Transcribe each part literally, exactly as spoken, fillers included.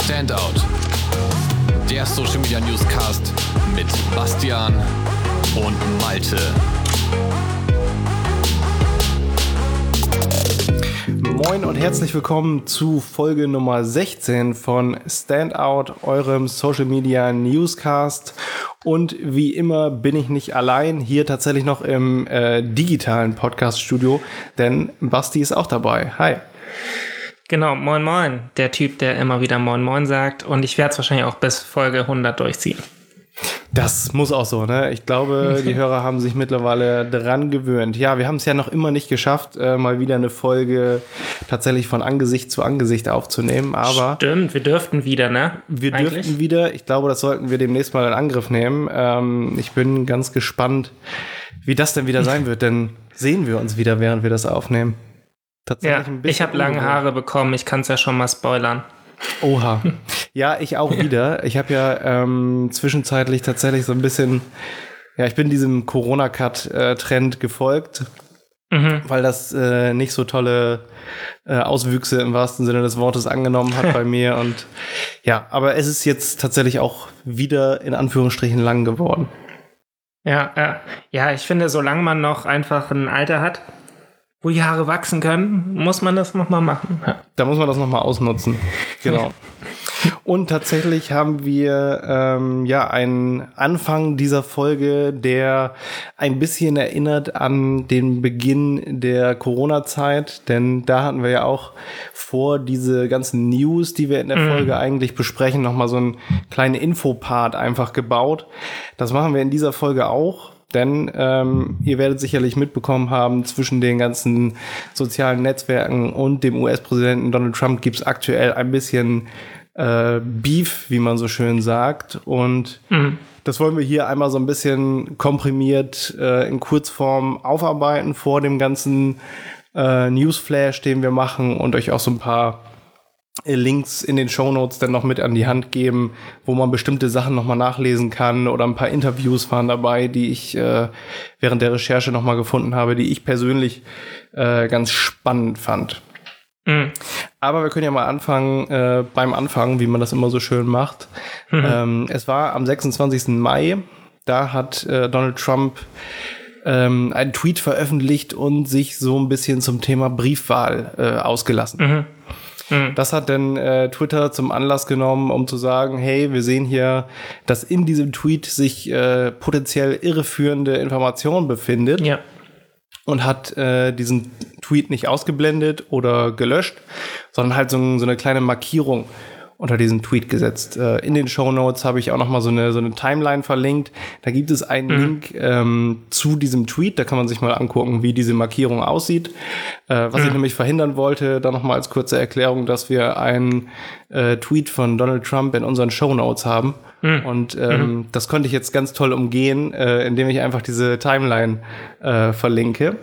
Standout, der Social Media Newscast mit Bastian und Malte. Moin und herzlich willkommen zu Folge Nummer sechzehn von Standout, eurem Social Media Newscast. Und wie immer bin ich nicht allein, hier tatsächlich noch im äh, digitalen Podcast-Studio, denn Basti ist auch dabei. Hi. Genau, moin moin, der Typ, der immer wieder moin moin sagt, und ich werde es wahrscheinlich auch bis Folge hundert durchziehen. Das muss auch so, ne? Ich glaube, die Hörer haben sich mittlerweile dran gewöhnt. Ja, wir haben es ja noch immer nicht geschafft, äh, mal wieder eine Folge tatsächlich von Angesicht zu Angesicht aufzunehmen, aber... Stimmt, wir dürften wieder, ne? Wir Eigentlich? dürften wieder. Ich glaube, das sollten wir demnächst mal in Angriff nehmen. Ähm, ich bin ganz gespannt, wie das denn wieder sein wird, denn sehen wir uns wieder, während wir das aufnehmen. Ja, ich habe lange Haare bekommen, ich kann es ja schon mal spoilern. Oha. Ja, ich auch wieder. Ich habe ja ähm, zwischenzeitlich tatsächlich so ein bisschen, ja, ich bin diesem Corona-Cut-Trend gefolgt, mhm. weil das äh, nicht so tolle äh, Auswüchse im wahrsten Sinne des Wortes angenommen hat bei mir. Und ja, aber es ist jetzt tatsächlich auch wieder in Anführungsstrichen lang geworden. Ja, ja, ja, ich finde, solange man noch einfach ein Alter hat, wo die Haare wachsen können, muss man das nochmal machen. Ja. Da muss man das nochmal ausnutzen. Genau. Und tatsächlich haben wir ähm, ja einen Anfang dieser Folge, der ein bisschen erinnert an den Beginn der Corona-Zeit, denn da hatten wir ja auch vor diese ganzen News, die wir in der mhm. Folge eigentlich besprechen, nochmal so einen kleinen Infopart einfach gebaut. Das machen wir in dieser Folge auch. Denn ähm, ihr werdet sicherlich mitbekommen haben, zwischen den ganzen sozialen Netzwerken und dem U S-Präsidenten Donald Trump gibt es aktuell ein bisschen äh, Beef, wie man so schön sagt. Und mhm. das wollen wir hier einmal so ein bisschen komprimiert äh, in Kurzform aufarbeiten vor dem ganzen äh, Newsflash, den wir machen, und euch auch so ein paar Links in den Shownotes dann noch mit an die Hand geben, wo man bestimmte Sachen nochmal nachlesen kann, oder ein paar Interviews waren dabei, die ich äh, während der Recherche nochmal gefunden habe, die ich persönlich äh, ganz spannend fand. Mhm. Aber wir können ja mal anfangen, äh, beim Anfang, wie man das immer so schön macht. Mhm. Ähm, es war am sechsundzwanzigsten Mai, da hat äh, Donald Trump ähm, einen Tweet veröffentlicht und sich so ein bisschen zum Thema Briefwahl äh, ausgelassen. Mhm. Das hat dann äh, Twitter zum Anlass genommen, um zu sagen, hey, wir sehen hier, dass in diesem Tweet sich äh, potenziell irreführende Information befindet. Ja. Und hat äh, diesen Tweet nicht ausgeblendet oder gelöscht, sondern halt so, so eine kleine Markierung unter diesen Tweet gesetzt. Äh, in den Shownotes habe ich auch nochmal so eine, so eine Timeline verlinkt. Da gibt es einen mhm. Link ähm, zu diesem Tweet. Da kann man sich mal angucken, wie diese Markierung aussieht. Äh, was mhm. ich nämlich verhindern wollte, da nochmal als kurze Erklärung, dass wir einen äh, Tweet von Donald Trump in unseren Shownotes haben. Mhm. Und ähm, mhm. das konnte ich jetzt ganz toll umgehen, äh, indem ich einfach diese Timeline äh, verlinke.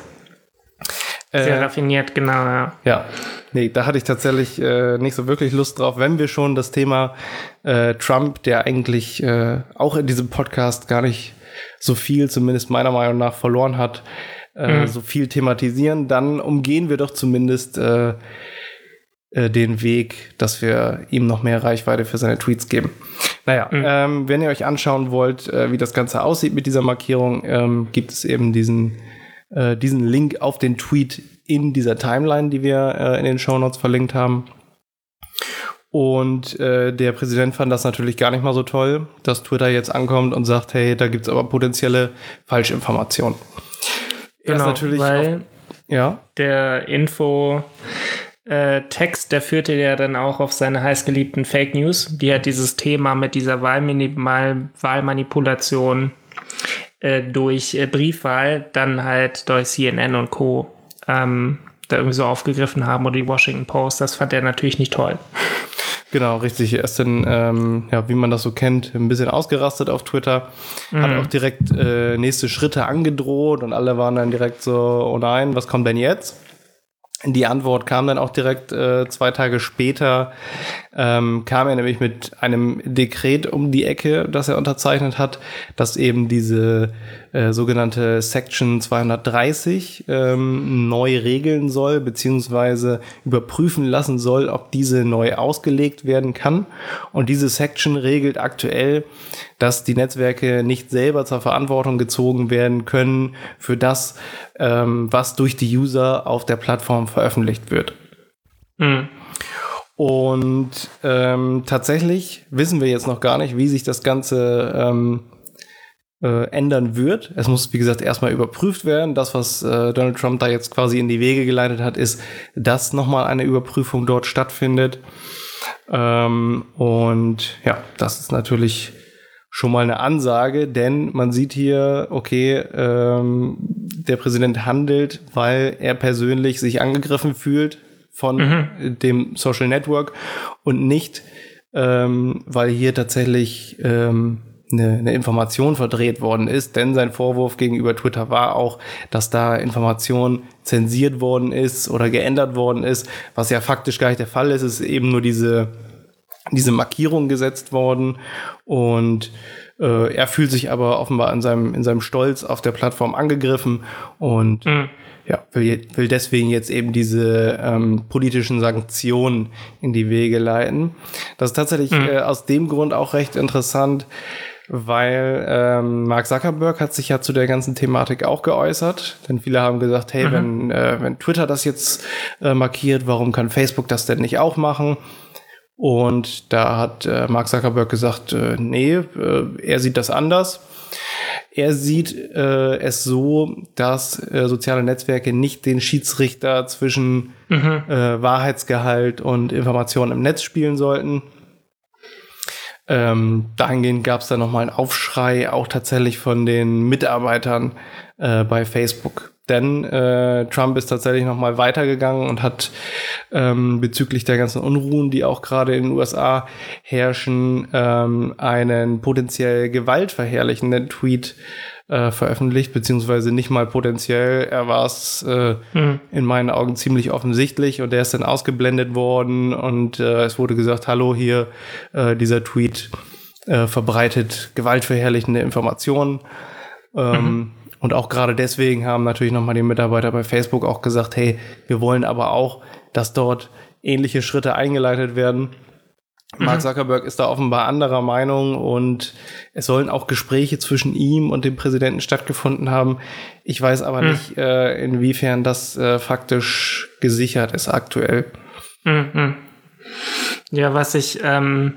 Sehr äh, raffiniert, genau, ja. Ja, nee, da hatte ich tatsächlich äh, nicht so wirklich Lust drauf, wenn wir schon das Thema äh, Trump, der eigentlich äh, auch in diesem Podcast gar nicht so viel, zumindest meiner Meinung nach, verloren hat, äh, mhm. so viel thematisieren, dann umgehen wir doch zumindest äh, äh, den Weg, dass wir ihm noch mehr Reichweite für seine Tweets geben. Naja, mhm. ähm, wenn ihr euch anschauen wollt, äh, wie das Ganze aussieht mit dieser Markierung, ähm, gibt es eben diesen diesen Link auf den Tweet in dieser Timeline, die wir äh, in den Shownotes verlinkt haben. Und äh, der Präsident fand das natürlich gar nicht mal so toll, dass Twitter jetzt ankommt und sagt, hey, da gibt's aber potenzielle Falschinformationen. Genau, natürlich weil auf, ja? der Info äh, Text, der führte ja dann auch auf seine heißgeliebten Fake News, die hat dieses Thema mit dieser Wahlmini- Wahlmanipulation durch äh, Briefwahl dann halt durch C N N und Co. Ähm, da irgendwie so aufgegriffen haben, oder die Washington Post. Das fand er natürlich nicht toll. Genau, richtig. Er ist dann, ähm, ja, wie man das so kennt, ein bisschen ausgerastet auf Twitter. Mhm. Hat auch direkt äh, nächste Schritte angedroht und alle waren dann direkt so, oh nein, was kommt denn jetzt? Die Antwort kam dann auch direkt äh, zwei Tage später, ähm, kam er nämlich mit einem Dekret um die Ecke, das er unterzeichnet hat, das eben diese äh, sogenannte Section zweihundertdreißig ähm, neu regeln soll, beziehungsweise überprüfen lassen soll, ob diese neu ausgelegt werden kann. Und diese Section regelt aktuell, dass die Netzwerke nicht selber zur Verantwortung gezogen werden können für das, ähm, was durch die User auf der Plattform veröffentlicht wird. Mhm. Und ähm, tatsächlich wissen wir jetzt noch gar nicht, wie sich das Ganze ähm, äh, ändern wird. Es muss, wie gesagt, erstmal überprüft werden. Das, was äh, Donald Trump da jetzt quasi in die Wege geleitet hat, ist, dass nochmal eine Überprüfung dort stattfindet. Ähm, und ja, das ist natürlich schon mal eine Ansage, denn man sieht hier, okay, ähm, der Präsident handelt, weil er persönlich sich angegriffen fühlt von mhm. dem Social Network und nicht, ähm, weil hier tatsächlich ähm, eine, eine Information verdreht worden ist, denn sein Vorwurf gegenüber Twitter war auch, dass da Information zensiert worden ist oder geändert worden ist, was ja faktisch gar nicht der Fall ist. Es ist eben nur diese diese Markierung gesetzt worden und äh, er fühlt sich aber offenbar in seinem in seinem Stolz auf der Plattform angegriffen und mhm. ja, will, will deswegen jetzt eben diese ähm, politischen Sanktionen in die Wege leiten. Das ist tatsächlich mhm. äh, aus dem Grund auch recht interessant, weil ähm, Mark Zuckerberg hat sich ja zu der ganzen Thematik auch geäußert, denn viele haben gesagt, hey, mhm. wenn äh, wenn Twitter das jetzt äh, markiert, warum kann Facebook das denn nicht auch machen? Und da hat äh, Mark Zuckerberg gesagt, äh, nee, äh, er sieht das anders. Er sieht äh, es so, dass äh, soziale Netzwerke nicht den Schiedsrichter zwischen mhm. äh, Wahrheitsgehalt und Informationen im Netz spielen sollten. Ähm, dahingehend gab es dann nochmal einen Aufschrei, auch tatsächlich von den Mitarbeitern äh, bei Facebook. Denn äh, Trump ist tatsächlich nochmal weitergegangen und hat ähm, bezüglich der ganzen Unruhen, die auch gerade in den U S A herrschen, ähm, einen potenziell gewaltverherrlichenden Tweet äh, veröffentlicht, beziehungsweise nicht mal potenziell, er war es äh, mhm. in meinen Augen ziemlich offensichtlich und der ist dann ausgeblendet worden und äh, es wurde gesagt, hallo, hier, äh, dieser Tweet äh, verbreitet gewaltverherrlichende Informationen. Ähm, mhm. Und auch gerade deswegen haben natürlich nochmal die Mitarbeiter bei Facebook auch gesagt, hey, wir wollen aber auch, dass dort ähnliche Schritte eingeleitet werden. Mhm. Mark Zuckerberg ist da offenbar anderer Meinung und es sollen auch Gespräche zwischen ihm und dem Präsidenten stattgefunden haben. Ich weiß aber mhm. nicht, äh, inwiefern das äh, faktisch gesichert ist aktuell. Mhm. Ja, was ich ähm,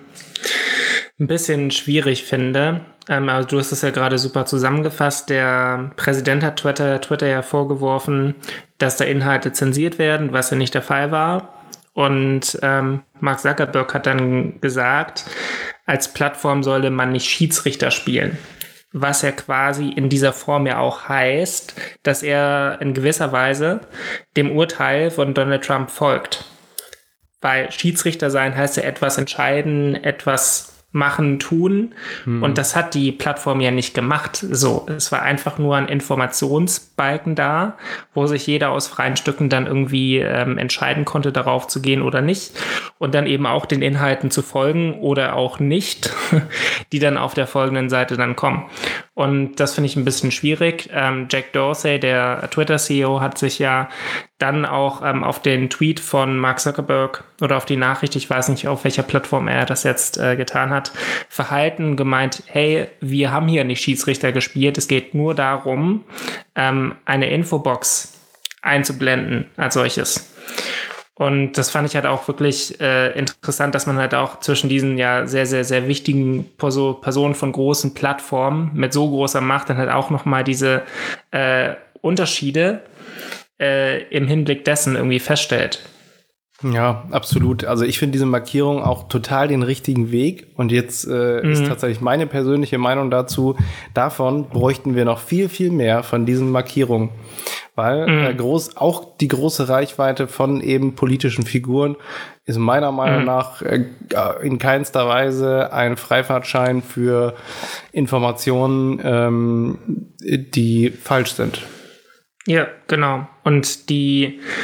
ein bisschen schwierig finde, Ähm, also du hast es ja gerade super zusammengefasst. Der Präsident hat Twitter, Twitter ja vorgeworfen, dass da Inhalte zensiert werden, was ja nicht der Fall war. Und ähm, Mark Zuckerberg hat dann gesagt, als Plattform solle man nicht Schiedsrichter spielen. Was ja quasi in dieser Form ja auch heißt, dass er in gewisser Weise dem Urteil von Donald Trump folgt. Weil Schiedsrichter sein heißt ja etwas entscheiden, etwas machen, tun. Hm. Und das hat die Plattform ja nicht gemacht. So, es war einfach nur ein Informationsbalken da, wo sich jeder aus freien Stücken dann irgendwie ähm, entscheiden konnte, darauf zu gehen oder nicht. Und dann eben auch den Inhalten zu folgen oder auch nicht, die dann auf der folgenden Seite dann kommen. Und das finde ich ein bisschen schwierig. Ähm, Jack Dorsey, der Twitter-C E O, hat sich ja dann auch ähm, auf den Tweet von Mark Zuckerberg oder auf die Nachricht, ich weiß nicht, auf welcher Plattform er das jetzt äh, getan hat, verhalten, gemeint, hey, wir haben hier nicht Schiedsrichter gespielt, es geht nur darum, ähm, eine Infobox einzublenden als solches. Und das fand ich halt auch wirklich äh, interessant, dass man halt auch zwischen diesen ja sehr, sehr, sehr wichtigen Perso- Personen von großen Plattformen mit so großer Macht dann halt auch nochmal diese äh, Unterschiede äh, im Hinblick dessen irgendwie feststellt. Ja, absolut. Also ich finde diese Markierung auch total den richtigen Weg. Und jetzt äh, mhm. ist tatsächlich meine persönliche Meinung dazu, davon bräuchten wir noch viel, viel mehr von diesen Markierungen. Weil mhm. äh, groß, auch die große Reichweite von eben politischen Figuren ist meiner Meinung mhm. nach äh, in keinster Weise ein Freifahrtschein für Informationen, ähm, die falsch sind. Ja, genau. Und die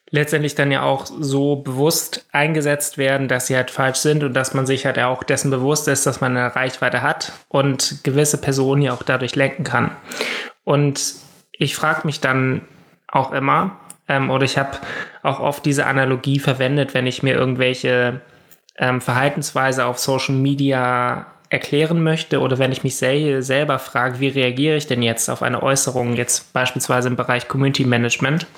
letztendlich dann ja auch so bewusst eingesetzt werden, dass sie halt falsch sind und dass man sich halt auch dessen bewusst ist, dass man eine Reichweite hat und gewisse Personen ja auch dadurch lenken kann. Und ich frage mich dann auch immer, ähm, oder ich habe auch oft diese Analogie verwendet, wenn ich mir irgendwelche ähm, Verhaltensweise auf Social Media erklären möchte oder wenn ich mich sel- selber frage, wie reagiere ich denn jetzt auf eine Äußerung, jetzt beispielsweise im Bereich Community Management,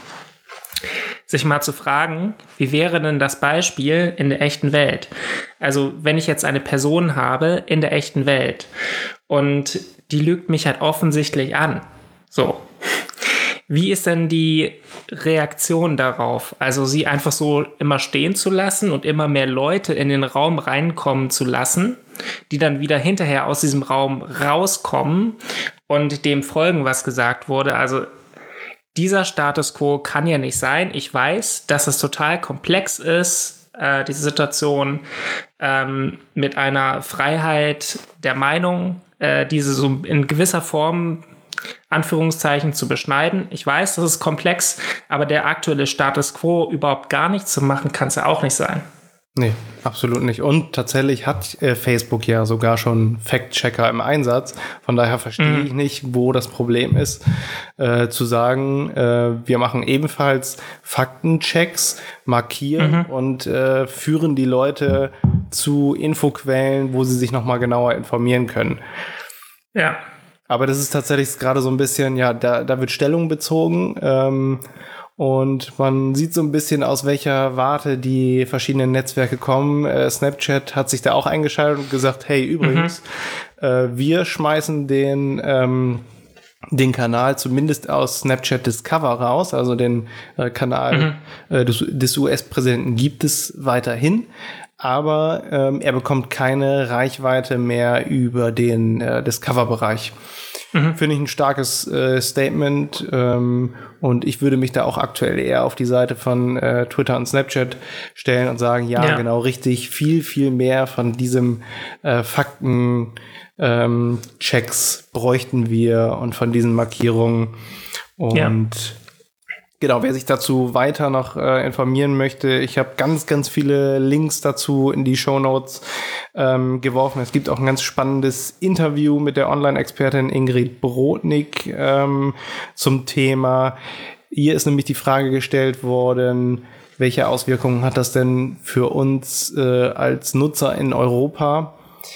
sich mal zu fragen, wie wäre denn das Beispiel in der echten Welt? Also wenn ich jetzt eine Person habe in der echten Welt und die lügt mich halt offensichtlich an, so, wie ist denn die Reaktion darauf? Also sie einfach so immer stehen zu lassen und immer mehr Leute in den Raum reinkommen zu lassen, die dann wieder hinterher aus diesem Raum rauskommen und dem folgen, was gesagt wurde. Also dieser Status quo kann ja nicht sein. Ich weiß, dass es total komplex ist, äh, diese Situation ähm, mit einer Freiheit der Meinung, äh, diese so in gewisser Form Anführungszeichen zu beschneiden. Ich weiß, das ist komplex, aber der aktuelle Status quo überhaupt gar nichts zu machen, kann es ja auch nicht sein. Nee, absolut nicht. Und tatsächlich hat äh, Facebook ja sogar schon Fact-Checker im Einsatz. Von daher verstehe mhm. ich nicht, wo das Problem ist, äh, zu sagen, äh, wir machen ebenfalls Faktenchecks, markieren mhm. und äh, führen die Leute zu Infoquellen, wo sie sich nochmal genauer informieren können. Ja. Aber das ist tatsächlich gerade so ein bisschen, ja, da, da wird Stellung bezogen, ähm, und man sieht so ein bisschen, aus welcher Warte die verschiedenen Netzwerke kommen. Äh, Snapchat hat sich da auch eingeschaltet und gesagt, hey, übrigens, mhm. äh, wir schmeißen den, ähm, den Kanal zumindest aus Snapchat Discover raus, also den äh, Kanal mhm. äh, des, des U S-Präsidenten gibt es weiterhin. Aber ähm, er bekommt keine Reichweite mehr über den äh, Discover-Bereich. Mhm. Finde ich ein starkes äh, Statement, ähm, und ich würde mich da auch aktuell eher auf die Seite von äh, Twitter und Snapchat stellen und sagen, ja, ja. genau, richtig, viel, viel mehr von diesem äh, Fakten ähm, Checks bräuchten wir und von diesen Markierungen. Und ja. Genau, wer sich dazu weiter noch äh, informieren möchte, ich habe ganz, ganz viele Links dazu in die Shownotes ähm, geworfen. Es gibt auch ein ganz spannendes Interview mit der Online-Expertin Ingrid Brodnik ähm, zum Thema. Hier ist nämlich die Frage gestellt worden, welche Auswirkungen hat das denn für uns äh, als Nutzer in Europa?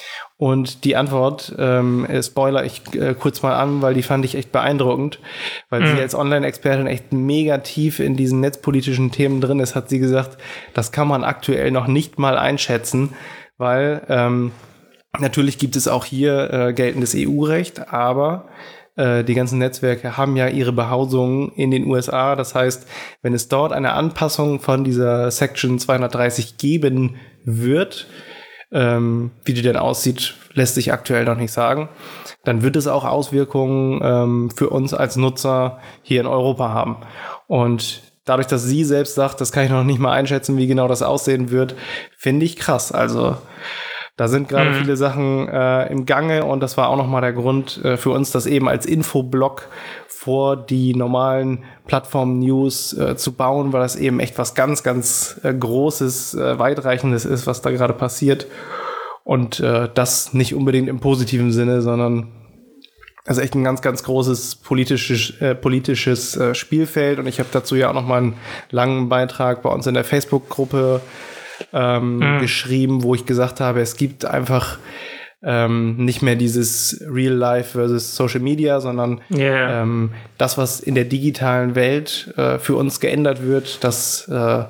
Und die Antwort, ähm, spoiler ich äh, kurz mal an, weil die fand ich echt beeindruckend, weil mhm. sie als Online-Expertin echt mega tief in diesen netzpolitischen Themen drin ist, hat sie gesagt, das kann man aktuell noch nicht mal einschätzen, weil ähm, natürlich gibt es auch hier äh, geltendes E U-Recht, aber äh, die ganzen Netzwerke haben ja ihre Behausung in den U S A. Das heißt, wenn es dort eine Anpassung von dieser Section zweihundertdreißig geben wird, Ähm, wie die denn aussieht, lässt sich aktuell noch nicht sagen. Dann wird es auch Auswirkungen ähm, für uns als Nutzer hier in Europa haben. Und dadurch, dass sie selbst sagt, das kann ich noch nicht mal einschätzen, wie genau das aussehen wird, finde ich krass. Also da sind gerade mhm. viele Sachen äh, im Gange, und das war auch nochmal der Grund äh, für uns, das eben als Infoblock vor die normalen Plattform-News äh, zu bauen, weil das eben echt was ganz, ganz äh, Großes, äh, Weitreichendes ist, was da gerade passiert. Und äh, das nicht unbedingt im positiven Sinne, sondern also echt ein ganz, ganz großes politisches, äh, politisches äh, Spielfeld. Und ich habe dazu ja auch noch mal einen langen Beitrag bei uns in der Facebook-Gruppe ähm, mhm. geschrieben, wo ich gesagt habe, es gibt einfach Ähm, nicht mehr dieses Real Life versus Social Media, sondern yeah. ähm, das, was in der digitalen Welt äh, für uns geändert wird, das äh,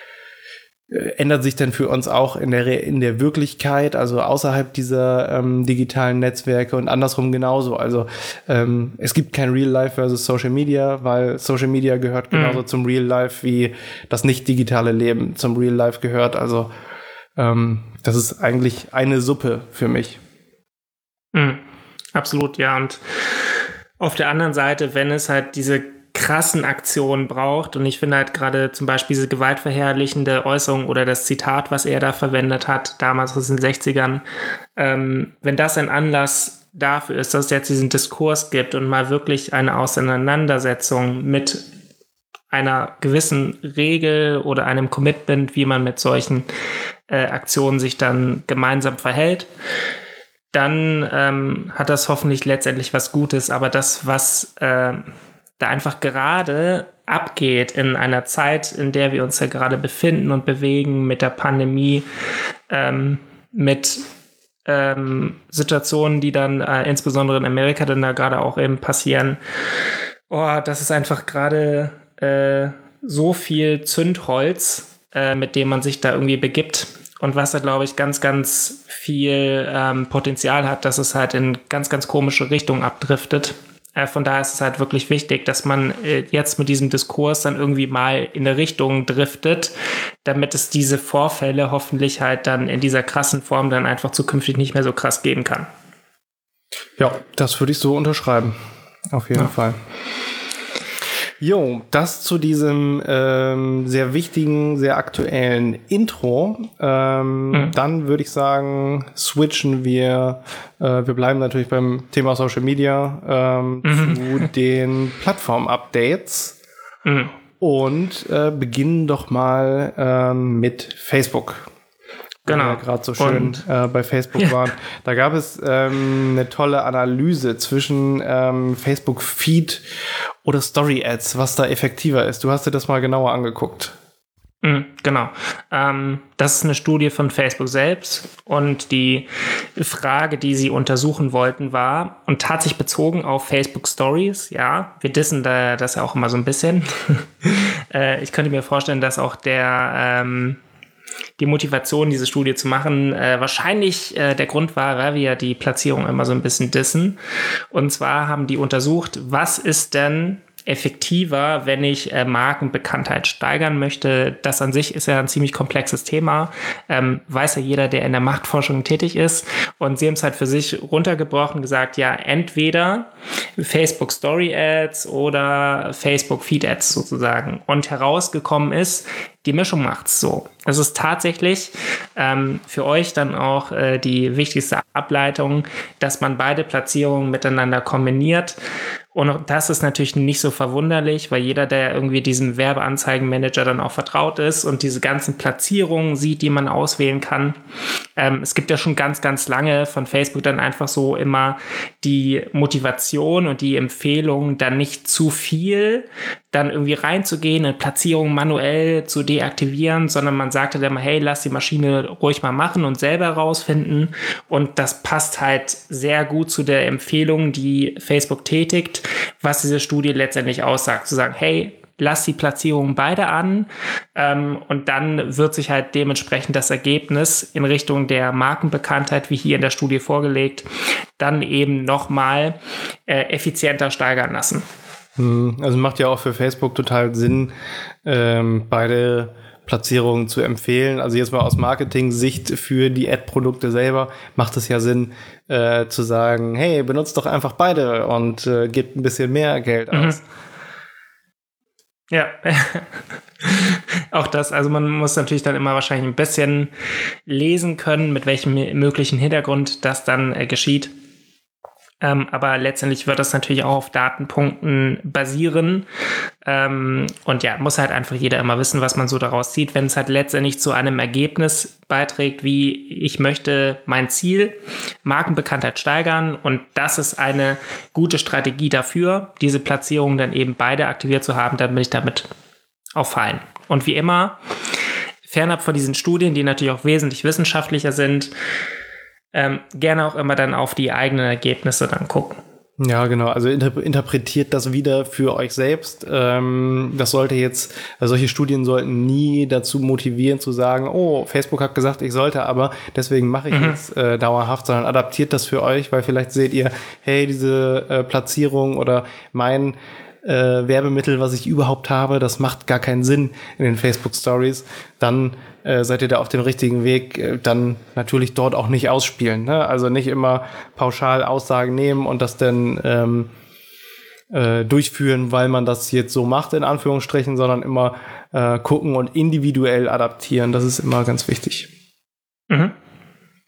ändert sich dann für uns auch in der Re- in der Wirklichkeit, also außerhalb dieser ähm, digitalen Netzwerke, und andersrum genauso. Also ähm, es gibt kein Real Life versus Social Media, weil Social Media gehört genauso mhm. zum Real Life, wie das nicht digitale Leben zum Real Life gehört. Also ähm, das ist eigentlich eine Suppe für mich. Mhm. Absolut, ja. Und auf der anderen Seite, wenn es halt diese krassen Aktionen braucht, und ich finde halt gerade zum Beispiel diese gewaltverherrlichende Äußerung oder das Zitat, was er da verwendet hat, damals aus den sechzigern, ähm, wenn das ein Anlass dafür ist, dass es jetzt diesen Diskurs gibt und mal wirklich eine Auseinandersetzung mit einer gewissen Regel oder einem Commitment, wie man mit solchen äh, Aktionen sich dann gemeinsam verhält, dann ähm, hat das hoffentlich letztendlich was Gutes. Aber das, was äh, da einfach gerade abgeht in einer Zeit, in der wir uns ja gerade befinden und bewegen mit der Pandemie, ähm, mit ähm, Situationen, die dann äh, insbesondere in Amerika dann da gerade auch eben passieren, oh, das ist einfach gerade äh, so viel Zündholz, äh, mit dem man sich da irgendwie begibt. Und was da, glaube ich, ganz, ganz viel ähm, Potenzial hat, dass es halt in ganz, ganz komische Richtungen abdriftet. Äh, von daher ist es halt wirklich wichtig, dass man äh, jetzt mit diesem Diskurs dann irgendwie mal in eine Richtung driftet, damit es diese Vorfälle hoffentlich halt dann in dieser krassen Form dann einfach zukünftig nicht mehr so krass geben kann. Ja, das würde ich so unterschreiben. Auf jeden ja. Fall. Jo, das zu diesem ähm, sehr wichtigen, sehr aktuellen Intro. Ähm, mhm. Dann würde ich sagen, switchen wir, äh, wir bleiben natürlich beim Thema Social Media, ähm, mhm. zu den Plattform-Updates mhm. und äh, beginnen doch mal ähm, mit Facebook. Genau. Wir gerade so schön äh, bei Facebook ja. waren. Da gab es ähm, eine tolle Analyse zwischen ähm, Facebook Feed oder Story Ads, was da effektiver ist. Du hast dir das mal genauer angeguckt. Mhm, genau. Ähm, das ist eine Studie von Facebook selbst und die Frage, die sie untersuchen wollten, war und tatsächlich bezogen auf Facebook Stories. Ja, wir dissen da das ja auch immer so ein bisschen. äh, ich könnte mir vorstellen, dass auch der ähm, die Motivation, diese Studie zu machen, äh, wahrscheinlich äh, der Grund war, weil wir ja die Platzierung immer so ein bisschen dissen. Und zwar haben die untersucht, was ist denn effektiver, wenn ich äh, Markenbekanntheit steigern möchte. Das an sich ist ja ein ziemlich komplexes Thema. Ähm, weiß ja jeder, der in der Marktforschung tätig ist. Und sie haben es halt für sich runtergebrochen und gesagt, ja, entweder Facebook Story Ads oder Facebook Feed Ads sozusagen. Und herausgekommen ist, die Mischung macht's so. Es ist tatsächlich ähm, für euch dann auch äh, die wichtigste Ableitung, dass man beide Platzierungen miteinander kombiniert. Und das ist natürlich nicht so verwunderlich, weil jeder, der irgendwie diesem Werbeanzeigenmanager dann auch vertraut ist und diese ganzen Platzierungen sieht, die man auswählen kann. Ähm, es gibt ja schon ganz, ganz lange von Facebook dann einfach so immer die Motivation und die Empfehlung, dann nicht zu viel dann irgendwie reinzugehen, eine Platzierung manuell zu deaktivieren, sondern man sagte dann mal, hey, lass die Maschine ruhig mal machen und selber rausfinden. Und das passt halt sehr gut zu der Empfehlung, die Facebook tätigt, was diese Studie letztendlich aussagt. Zu sagen, hey, lass die Platzierungen beide an ähm, und dann wird sich halt dementsprechend das Ergebnis in Richtung der Markenbekanntheit, wie hier in der Studie vorgelegt, dann eben nochmal äh, effizienter steigern lassen. Also macht ja auch für Facebook total Sinn, ähm, beide Platzierungen zu empfehlen. Also jetzt mal aus Marketing-Sicht für die Ad-Produkte selber macht es ja Sinn, äh, zu sagen, hey, benutzt doch einfach beide und äh, gebt ein bisschen mehr Geld aus. Mhm. Ja, auch das, also man muss natürlich dann immer wahrscheinlich ein bisschen lesen können, mit welchem möglichen Hintergrund das dann äh, geschieht. Ähm, aber letztendlich wird das natürlich auch auf Datenpunkten basieren. Ähm, und ja, muss halt einfach jeder immer wissen, was man so daraus zieht. Wenn es halt letztendlich zu einem Ergebnis beiträgt, wie ich möchte mein Ziel, Markenbekanntheit steigern. Und das ist eine gute Strategie dafür, diese Platzierung dann eben beide aktiviert zu haben, dann bin ich damit auch fein. Und wie immer, fernab von diesen Studien, die natürlich auch wesentlich wissenschaftlicher sind, Ähm, gerne auch immer dann auf die eigenen Ergebnisse dann gucken. Ja, genau. Also interp- interpretiert das wieder für euch selbst. Ähm, das sollte jetzt, also solche Studien sollten nie dazu motivieren zu sagen, oh, Facebook hat gesagt, ich sollte, aber deswegen mache ich mhm. jetzt äh, dauerhaft, sondern adaptiert das für euch, weil vielleicht seht ihr, hey, diese äh, Platzierung oder mein äh, Werbemittel, was ich überhaupt habe, das macht gar keinen Sinn in den Facebook Stories. Dann Äh, seid ihr da auf dem richtigen Weg, äh, dann natürlich dort auch nicht ausspielen. Ne? Also nicht immer pauschal Aussagen nehmen und das dann ähm, äh, durchführen, weil man das jetzt so macht, in Anführungsstrichen, sondern immer äh, gucken und individuell adaptieren. Das ist immer ganz wichtig. Mhm.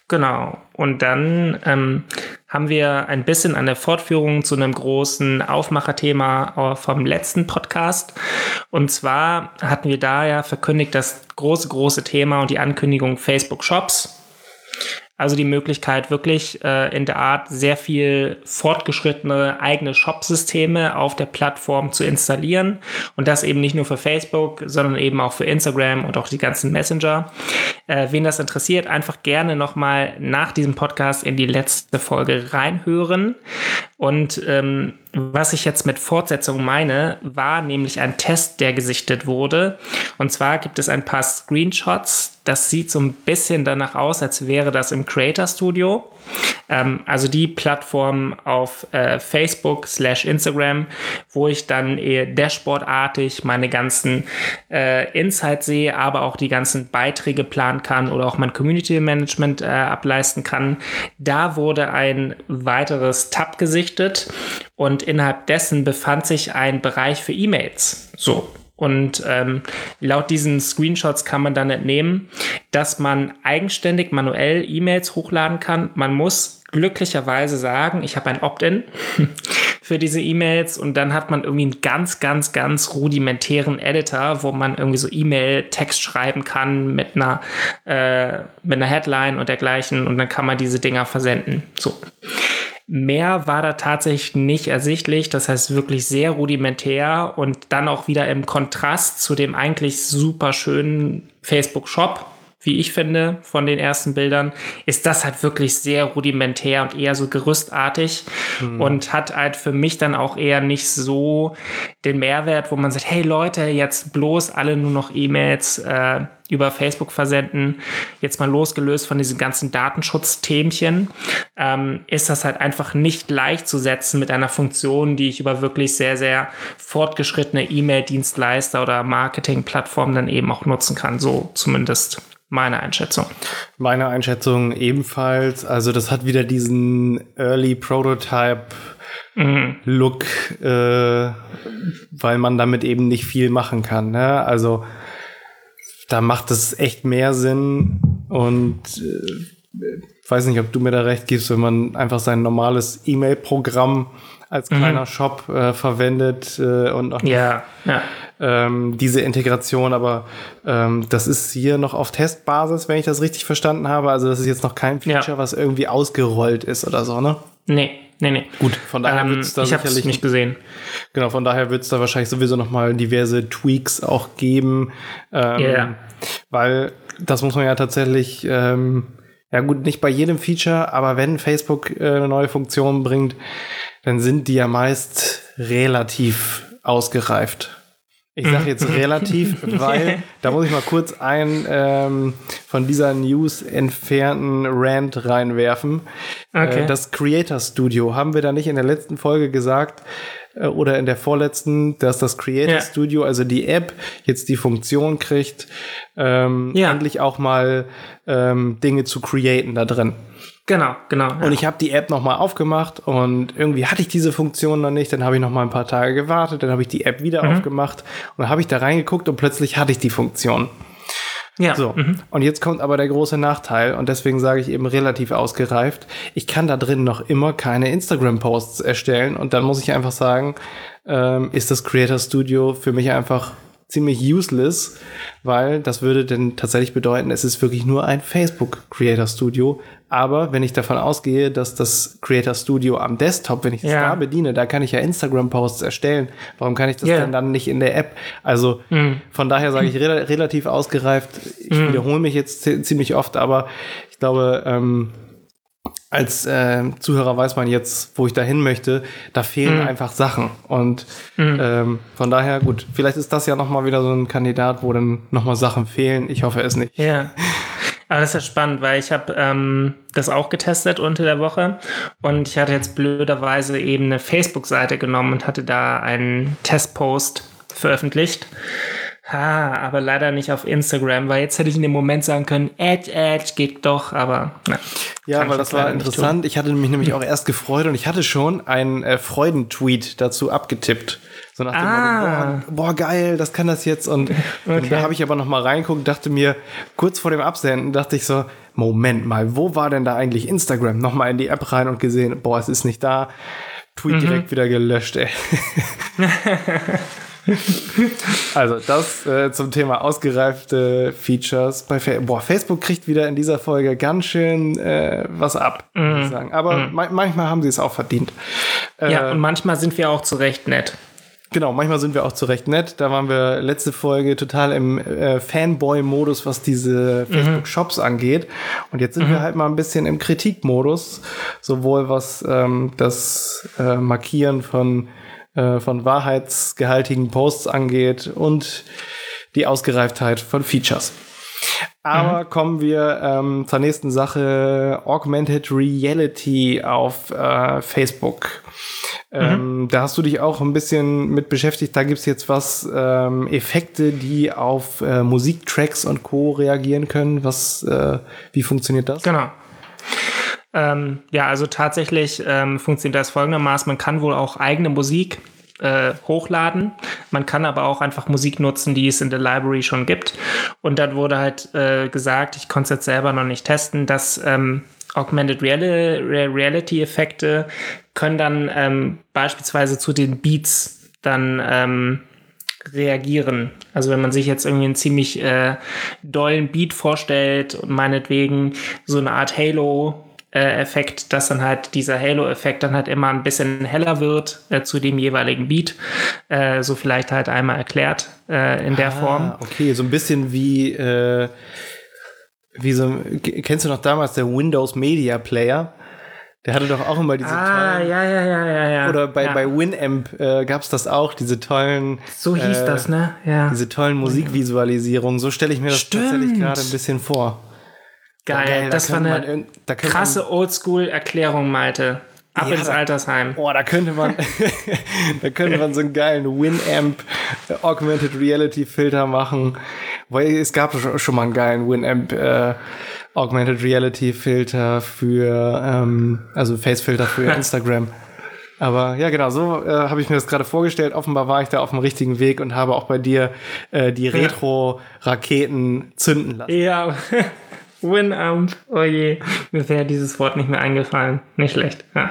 Genau. Und dann ähm, haben wir ein bisschen eine Fortführung zu einem großen Aufmacherthema vom letzten Podcast. Und zwar hatten wir da ja verkündigt, das große, große Thema und die Ankündigung Facebook Shops. Also die Möglichkeit, wirklich äh, in der Art sehr viel fortgeschrittene eigene Shop-Systeme auf der Plattform zu installieren. Und das eben nicht nur für Facebook, sondern eben auch für Instagram und auch die ganzen Messenger. Äh, wen das interessiert, einfach gerne nochmal nach diesem Podcast in die letzte Folge reinhören. Und ähm, was ich jetzt mit Fortsetzung meine, war nämlich ein Test, der gesichtet wurde. Und zwar gibt es ein paar Screenshots. Das sieht so ein bisschen danach aus, als wäre das im Creator Studio. Ähm, also die Plattform auf äh, Facebook slash Instagram, wo ich dann eher dashboardartig meine ganzen äh, Insights sehe, aber auch die ganzen Beiträge planen kann oder auch mein Community Management äh, ableisten kann. Da wurde ein weiteres Tab gesichtet und innerhalb dessen befand sich ein Bereich für E-Mails. So. Und ähm, laut diesen Screenshots kann man dann entnehmen, dass man eigenständig manuell E-Mails hochladen kann. Man muss glücklicherweise sagen, ich habe ein Opt-in für diese E-Mails und dann hat man irgendwie einen ganz, ganz, ganz rudimentären Editor, wo man irgendwie so E-Mail-Text schreiben kann mit einer, äh, mit einer Headline und dergleichen und dann kann man diese Dinger versenden. So. Mehr war da tatsächlich nicht ersichtlich, das heißt wirklich sehr rudimentär und dann auch wieder im Kontrast zu dem eigentlich super schönen Facebook-Shop, wie ich finde, von den ersten Bildern, ist das halt wirklich sehr rudimentär und eher so gerüstartig mhm. und hat halt für mich dann auch eher nicht so den Mehrwert, wo man sagt, hey Leute, jetzt bloß alle nur noch E-Mails äh, über Facebook versenden, jetzt mal losgelöst von diesen ganzen Datenschutzthemchen, ähm, ist das halt einfach nicht leicht zu setzen mit einer Funktion, die ich über wirklich sehr, sehr fortgeschrittene E-Mail-Dienstleister oder Marketing-Plattformen dann eben auch nutzen kann, so zumindest meine Einschätzung. Meine Einschätzung ebenfalls. Also das hat wieder diesen Early Prototype mhm. Look, äh, weil man damit eben nicht viel machen kann. Ne? Also da macht es echt mehr Sinn und äh, weiß nicht, ob du mir da recht gibst, wenn man einfach sein normales E-Mail-Programm als kleiner mhm. Shop äh, verwendet äh, und noch ja, ja. Ähm, diese Integration, aber ähm, das ist hier noch auf Testbasis, wenn ich das richtig verstanden habe. Also das ist jetzt noch kein Feature, ja. was irgendwie ausgerollt ist oder so, ne? Nee, nee, nee. Gut, von daher ähm, wird es da ich sicherlich... Ich hab's nicht gesehen. Genau, von daher wird es da wahrscheinlich sowieso noch mal diverse Tweaks auch geben. Ähm, yeah. Weil das muss man ja tatsächlich... Ähm, ja gut, nicht bei jedem Feature, aber wenn Facebook äh, eine neue Funktion bringt, dann sind die ja meist relativ ausgereift. Ich sage jetzt relativ, weil da muss ich mal kurz einen ähm, von dieser News entfernten Rant reinwerfen. Okay. Äh, das Creator Studio, haben wir da nicht in der letzten Folge gesagt, äh, oder in der vorletzten, dass das Creator ja. Studio, also die App, jetzt die Funktion kriegt, ähm, ja. endlich auch mal ähm, Dinge zu createn da drin. Genau, genau. Ja. Und ich habe die App nochmal aufgemacht und irgendwie hatte ich diese Funktion noch nicht. Dann habe ich noch mal ein paar Tage gewartet, dann habe ich die App wieder mhm. aufgemacht und dann habe ich da reingeguckt und plötzlich hatte ich die Funktion. Ja. So. Mhm. Und jetzt kommt aber der große Nachteil und deswegen sage ich eben relativ ausgereift. Ich kann da drin noch immer keine Instagram-Posts erstellen und dann muss ich einfach sagen, ähm, ist das Creator Studio für mich einfach ziemlich useless, weil das würde dann tatsächlich bedeuten, es ist wirklich nur ein Facebook Creator Studio. Aber wenn ich davon ausgehe, dass das Creator Studio am Desktop, wenn ich es ja. da bediene, da kann ich ja Instagram-Posts erstellen. Warum kann ich das yeah. denn dann nicht in der App? Also mm. von daher sage ich re- relativ ausgereift. Ich mm. wiederhole mich jetzt z- ziemlich oft, aber ich glaube, ähm, als äh, Zuhörer weiß man jetzt, wo ich da hin möchte. Da fehlen mm. einfach Sachen. Und mm. ähm, von daher, gut, vielleicht ist das ja nochmal wieder so ein Kandidat, wo dann nochmal Sachen fehlen. Ich hoffe es nicht. Ja. Aber das ist ja spannend, weil ich habe ähm, das auch getestet unter der Woche und ich hatte jetzt blöderweise eben eine Facebook-Seite genommen und hatte da einen Testpost veröffentlicht. Ha, aber leider nicht auf Instagram, weil jetzt hätte ich in dem Moment sagen können, Edge, Edge, geht doch, aber na, ja, weil das war interessant. Ich hatte mich nämlich auch erst gefreut und ich hatte schon einen äh, Freudentweet dazu abgetippt. So nach dem ah. Motto, boah, boah, geil, das kann das jetzt. Und, okay. und da habe ich aber noch mal reingeguckt, dachte mir, kurz vor dem Absenden, dachte ich so, Moment mal, wo war denn da eigentlich Instagram? Nochmal in die App rein und gesehen, boah, es ist nicht da. Tweet mhm. direkt wieder gelöscht, ey. Also das äh, zum Thema ausgereifte Features bei Facebook. Boah, Facebook kriegt wieder in dieser Folge ganz schön äh, was ab, mm. muss ich sagen. Aber mm. ma- manchmal haben sie es auch verdient. Äh, ja, und manchmal sind wir auch zu Recht nett. Genau, manchmal sind wir auch zu Recht nett. Da waren wir letzte Folge total im äh, Fanboy-Modus, was diese mhm. Facebook-Shops angeht. Und jetzt sind mhm. wir halt mal ein bisschen im Kritik-Modus. Sowohl was ähm, das äh, Markieren von von wahrheitsgehaltigen Posts angeht und die Ausgereiftheit von Features. Aber mhm. kommen wir ähm, zur nächsten Sache, Augmented Reality auf äh, Facebook. Mhm. Ähm, da hast du dich auch ein bisschen mit beschäftigt. Da gibt's jetzt was, ähm, Effekte, die auf äh, Musiktracks und Co. reagieren können. Was, äh, wie funktioniert das? Genau. Ähm, ja, also tatsächlich ähm, funktioniert das folgendermaßen. Man kann wohl auch eigene Musik äh, hochladen. Man kann aber auch einfach Musik nutzen, die es in der Library schon gibt. Und dann wurde halt äh, gesagt, ich konnte es jetzt selber noch nicht testen, dass ähm, Augmented Real- Reality-Effekte können dann ähm, beispielsweise zu den Beats dann ähm, reagieren. Also wenn man sich jetzt irgendwie einen ziemlich äh, dollen Beat vorstellt und meinetwegen so eine Art Halo Effekt, dass dann halt dieser Halo-Effekt dann halt immer ein bisschen heller wird äh, zu dem jeweiligen Beat. Äh, so vielleicht halt einmal erklärt äh, in der ah, Form. Okay, so ein bisschen wie, äh, wie so, kennst du noch damals der Windows Media Player? Der hatte doch auch immer diese ah, tollen... ja, ja, ja, ja, ja. Oder bei, ja. bei Winamp äh, gab es das auch, diese tollen... So hieß äh, das, ne? Ja. Diese tollen Musikvisualisierungen. So stelle ich mir das Stimmt. tatsächlich gerade ein bisschen vor. Geil, geil, das da war eine man, da krasse Oldschool-Erklärung, Malte. Ab ja, ins Altersheim. Boah, da könnte man, da könnte man so einen geilen Winamp äh, Augmented Reality Filter machen. Weil es gab schon mal einen geilen Winamp äh, Augmented Reality Filter für, ähm, also Face Filter für Instagram. Aber ja, genau, so äh, habe ich mir das gerade vorgestellt. Offenbar war ich da auf dem richtigen Weg und habe auch bei dir äh, die Retro-Raketen zünden lassen. Ja. Winamp, oh je, mir wäre dieses Wort nicht mehr eingefallen. Nicht schlecht, ja.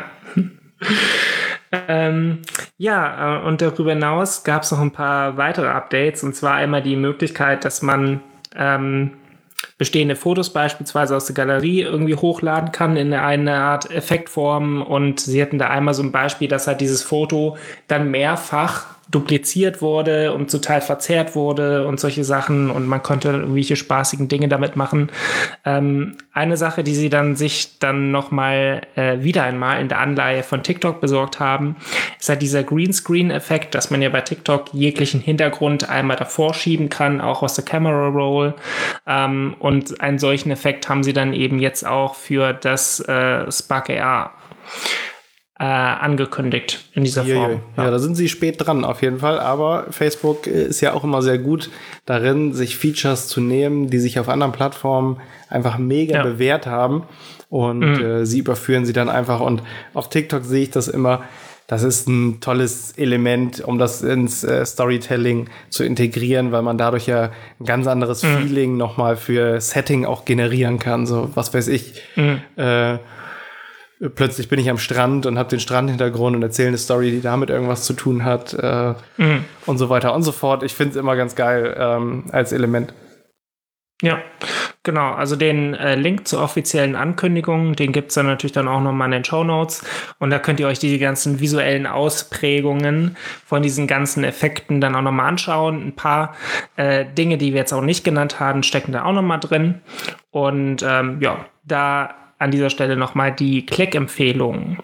ähm, ja, und darüber hinaus gab es noch ein paar weitere Updates, und zwar einmal die Möglichkeit, dass man ähm, bestehende Fotos beispielsweise aus der Galerie irgendwie hochladen kann in eine Art Effektform, und sie hatten da einmal so ein Beispiel, dass halt dieses Foto dann mehrfach dupliziert wurde und zum Teil verzerrt wurde und solche Sachen, und man konnte irgendwelche spaßigen Dinge damit machen. Ähm, eine Sache, die sie dann sich dann nochmal äh, wieder einmal in der Anleihe von TikTok besorgt haben, ist halt dieser Greenscreen-Effekt, dass man ja bei TikTok jeglichen Hintergrund einmal davor schieben kann, auch aus der Camera Roll. Ähm, und einen solchen Effekt haben sie dann eben jetzt auch für das äh, Spark A R Äh, angekündigt in dieser ja, Form. Ja. ja, da sind sie spät dran auf jeden Fall, aber Facebook ist ja auch immer sehr gut darin, sich Features zu nehmen, die sich auf anderen Plattformen einfach mega ja. bewährt haben, und mhm. äh, sie überführen sie dann einfach, und auf TikTok sehe ich das immer, das ist ein tolles Element, um das ins äh, Storytelling zu integrieren, weil man dadurch ja ein ganz anderes mhm. Feeling nochmal für Setting auch generieren kann, so was weiß ich, mhm. äh, plötzlich bin ich am Strand und habe den Strandhintergrund und erzähle eine Story, die damit irgendwas zu tun hat, äh, mhm. und so weiter und so fort. Ich finde es immer ganz geil ähm, als Element. Ja, genau. Also den äh, Link zur offiziellen Ankündigung, den gibt's dann natürlich dann auch nochmal in den Shownotes. Und da könnt ihr euch die ganzen visuellen Ausprägungen von diesen ganzen Effekten dann auch nochmal anschauen. Ein paar äh, Dinge, die wir jetzt auch nicht genannt haben, stecken da auch nochmal drin. Und ähm, ja, da an dieser Stelle nochmal die Klick-Empfehlungen.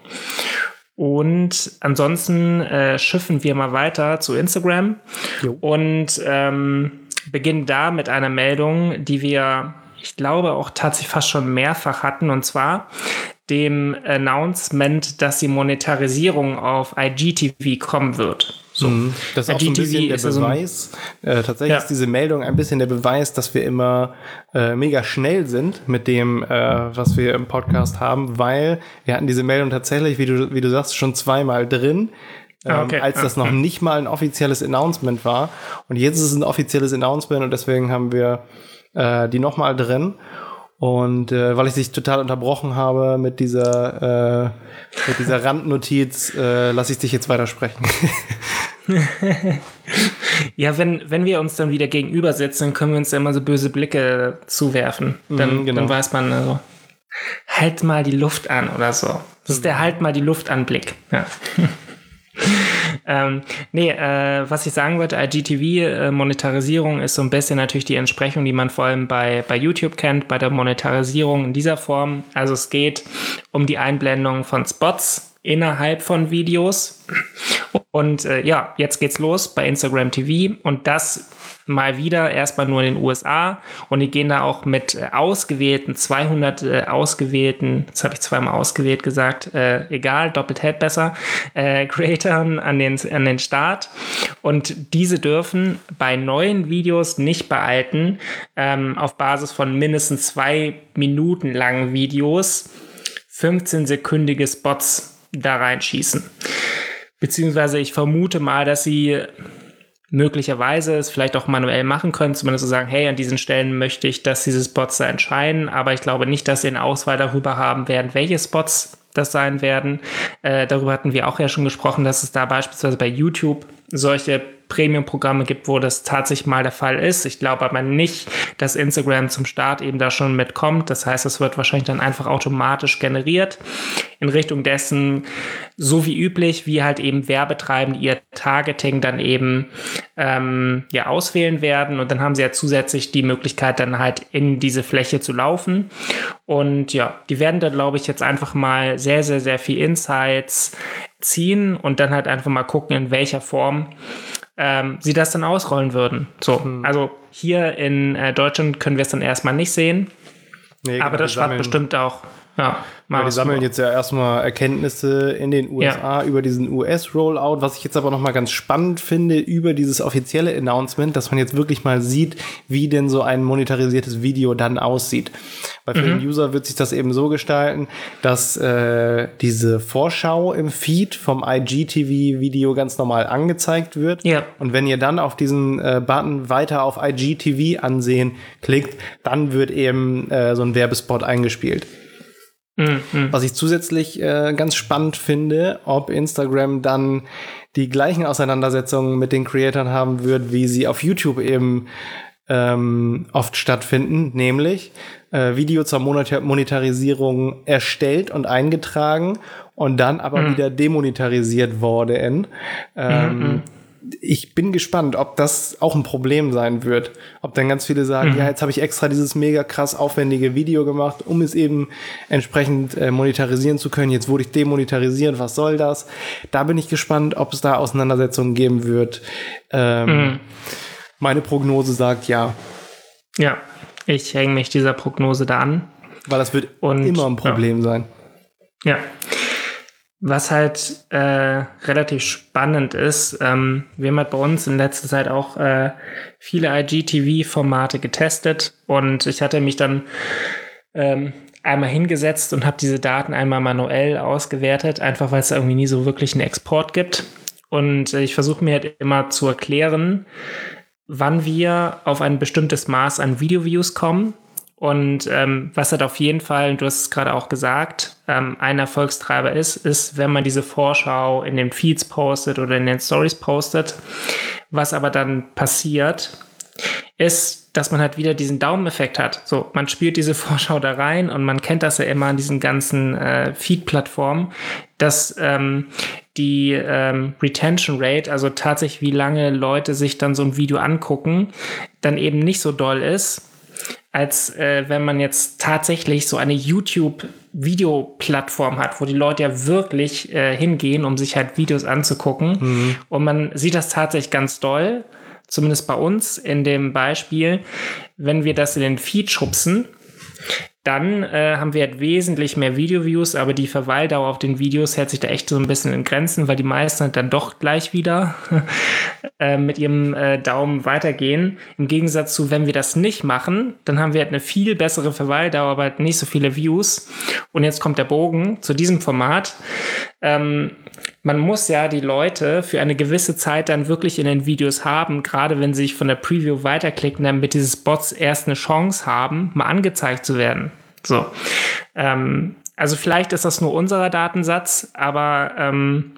Und ansonsten äh, schiffen wir mal weiter zu Instagram jo. und ähm, beginnen da mit einer Meldung, die wir, ich glaube, auch tatsächlich fast schon mehrfach hatten, und zwar dem Announcement, dass die Monetarisierung auf I G T V kommen wird. So. Das ist auch so ein bisschen der Beweis. So äh, tatsächlich ja. ist diese Meldung ein bisschen der Beweis, dass wir immer äh, mega schnell sind mit dem, äh, was wir im Podcast haben, weil wir hatten diese Meldung tatsächlich, wie du, wie du sagst, schon zweimal drin, ähm, okay. als das noch nicht mal ein offizielles Announcement war. Und jetzt ist es ein offizielles Announcement, und deswegen haben wir äh, die nochmal drin. Und äh, weil ich dich total unterbrochen habe mit dieser, äh, mit dieser Randnotiz, äh, lasse ich dich jetzt weitersprechen. Ja, wenn, wenn wir uns dann wieder gegenüber sitzen, dann können wir uns ja immer so böse Blicke zuwerfen. Dann, mhm, genau. Dann weiß man, also, halt mal die Luft an oder so. Das ist der Halt mal die Luft an Blick. Ja. ähm, nee, äh, was ich sagen wollte, I G T V-Monetarisierung äh, ist so ein bisschen natürlich die Entsprechung, die man vor allem bei, bei YouTube kennt, bei der Monetarisierung in dieser Form. Also es geht um die Einblendung von Spots innerhalb von Videos. Und äh, ja, jetzt geht's los bei Instagram T V und das mal wieder erstmal nur in den U S A und die gehen da auch mit äh, ausgewählten, zweihundert äh, ausgewählten, jetzt habe ich zweimal ausgewählt gesagt, äh, egal, doppelt hält besser, äh, Creatoren an den, an den Start und diese dürfen bei neuen Videos, nicht bei alten, ähm, auf Basis von mindestens zwei Minuten langen Videos fünfzehn-sekündige Spots da reinschießen. Beziehungsweise ich vermute mal, dass sie möglicherweise es vielleicht auch manuell machen können, zumindest zu sagen, hey, an diesen Stellen möchte ich, dass diese Spots da entscheiden, aber ich glaube nicht, dass sie eine Auswahl darüber haben werden, welche Spots das sein werden. Äh, darüber hatten wir auch ja schon gesprochen, dass es da beispielsweise bei YouTube solche Premium-Programme gibt, wo das tatsächlich mal der Fall ist. Ich glaube aber nicht, dass Instagram zum Start eben da schon mitkommt. Das heißt, es wird wahrscheinlich dann einfach automatisch generiert in Richtung dessen, so wie üblich, wie halt eben Werbetreibende ihr Targeting dann eben ähm, ja auswählen werden. Und dann haben sie ja zusätzlich die Möglichkeit, dann halt in diese Fläche zu laufen. Und ja, die werden da, glaube ich, jetzt einfach mal sehr, sehr, sehr viel Insights ziehen und dann halt einfach mal gucken, in welcher Form ähm, sie das dann ausrollen würden. So, hm. Also hier in äh, Deutschland können wir es dann erstmal nicht sehen, nee, aber das schwappt bestimmt auch. Ja, ja, die sammeln jetzt ja erstmal Erkenntnisse in den U S A ja. über diesen U S-Rollout, was ich jetzt aber nochmal ganz spannend finde, über dieses offizielle Announcement, dass man jetzt wirklich mal sieht, wie denn so ein monetarisiertes Video dann aussieht. Bei vielen mhm. User wird sich das eben so gestalten, dass äh, diese Vorschau im Feed vom I G T V-Video ganz normal angezeigt wird. Ja. Und wenn ihr dann auf diesen äh, Button weiter auf I G T V ansehen klickt, dann wird eben äh, so ein Werbespot eingespielt. Mhm. Was ich zusätzlich äh, ganz spannend finde, ob Instagram dann die gleichen Auseinandersetzungen mit den Creatoren haben wird, wie sie auf YouTube eben ähm, oft stattfinden, nämlich äh, Video zur Monetar- Monetarisierung erstellt und eingetragen und dann aber mhm. wieder demonetarisiert worden. Ähm, mhm. Ich bin gespannt, ob das auch ein Problem sein wird. Ob dann ganz viele sagen, mhm. ja, jetzt habe ich extra dieses mega krass aufwendige Video gemacht, um es eben entsprechend äh, monetarisieren zu können. Jetzt wurde ich demonetarisiert, was soll das? Da bin ich gespannt, ob es da Auseinandersetzungen geben wird. Ähm, mhm. Meine Prognose sagt ja. Ja, ich hänge mich dieser Prognose da an. Weil das wird Und, immer ein Problem ja. sein. Ja. Was halt äh, relativ spannend ist, ähm, wir haben halt bei uns in letzter Zeit auch äh, viele I G T V-Formate getestet und ich hatte mich dann ähm, einmal hingesetzt und habe diese Daten einmal manuell ausgewertet, einfach weil es irgendwie nie so wirklich einen Export gibt. Und äh, ich versuche mir halt immer zu erklären, wann wir auf ein bestimmtes Maß an Video-Views kommen. Und ähm, was halt auf jeden Fall, du hast es gerade auch gesagt, ähm, ein Erfolgstreiber ist, ist, wenn man diese Vorschau in den Feeds postet oder in den Stories postet. Was aber dann passiert, ist, dass man halt wieder diesen Daumeneffekt hat. So, man spielt diese Vorschau da rein und man kennt das ja immer an diesen ganzen äh, Feed-Plattformen, dass ähm, die ähm, Retention Rate, also tatsächlich wie lange Leute sich dann so ein Video angucken, dann eben nicht so doll ist, als äh, wenn man jetzt tatsächlich so eine YouTube-Video-Plattform hat, wo die Leute ja wirklich äh, hingehen, um sich halt Videos anzugucken. Mhm. Und man sieht das tatsächlich ganz doll, zumindest bei uns in dem Beispiel, wenn wir das in den Feed schubsen, dann äh, haben wir halt wesentlich mehr Video-Views, aber die Verweildauer auf den Videos hält sich da echt so ein bisschen in Grenzen, weil die meisten halt dann doch gleich wieder äh, mit ihrem äh, Daumen weitergehen. Im Gegensatz zu, wenn wir das nicht machen, dann haben wir halt eine viel bessere Verweildauer, aber halt nicht so viele Views. Und jetzt kommt der Bogen zu diesem Format. Ähm, man muss ja die Leute für eine gewisse Zeit dann wirklich in den Videos haben, gerade wenn sie sich von der Preview weiterklicken, damit diese Spots erst eine Chance haben, mal angezeigt zu werden. So. Ähm, also vielleicht ist das nur unser Datensatz, aber ähm,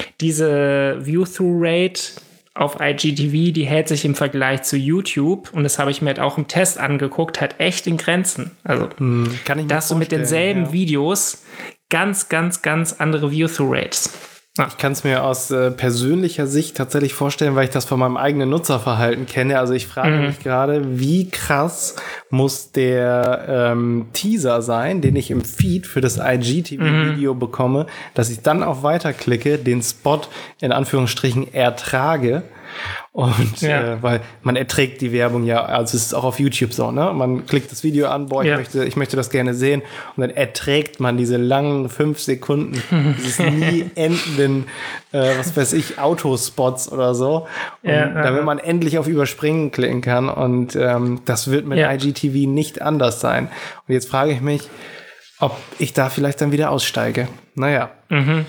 diese View-Through-Rate auf I G T V, die hält sich im Vergleich zu YouTube, und das habe ich mir halt auch im Test angeguckt, halt echt in Grenzen. Also, hm, kann ich mir dass du mit denselben ja. Videos ganz, ganz, ganz andere View-Through-Rates. Ja. Ich kann es mir aus äh, persönlicher Sicht tatsächlich vorstellen, weil ich das von meinem eigenen Nutzerverhalten kenne. Also ich frage mhm. mich gerade, wie krass muss der ähm, Teaser sein, den ich im Feed für das I G T V-Video mhm. bekomme, dass ich dann auf Weiter klicke, den Spot in Anführungsstrichen ertrage. Und ja. äh, weil man erträgt die Werbung ja, also es ist auch auf YouTube so, ne? Man klickt das Video an, boah, ich, ja. möchte, ich möchte das gerne sehen, und dann erträgt man diese langen fünf Sekunden, dieses nie endenden, äh, was weiß ich, Autospots oder so, und ja, damit man endlich auf Überspringen klicken kann, und ähm, das wird mit ja. I G T V nicht anders sein. Und jetzt frage ich mich, ob ich da vielleicht dann wieder aussteige. Naja. Mhm.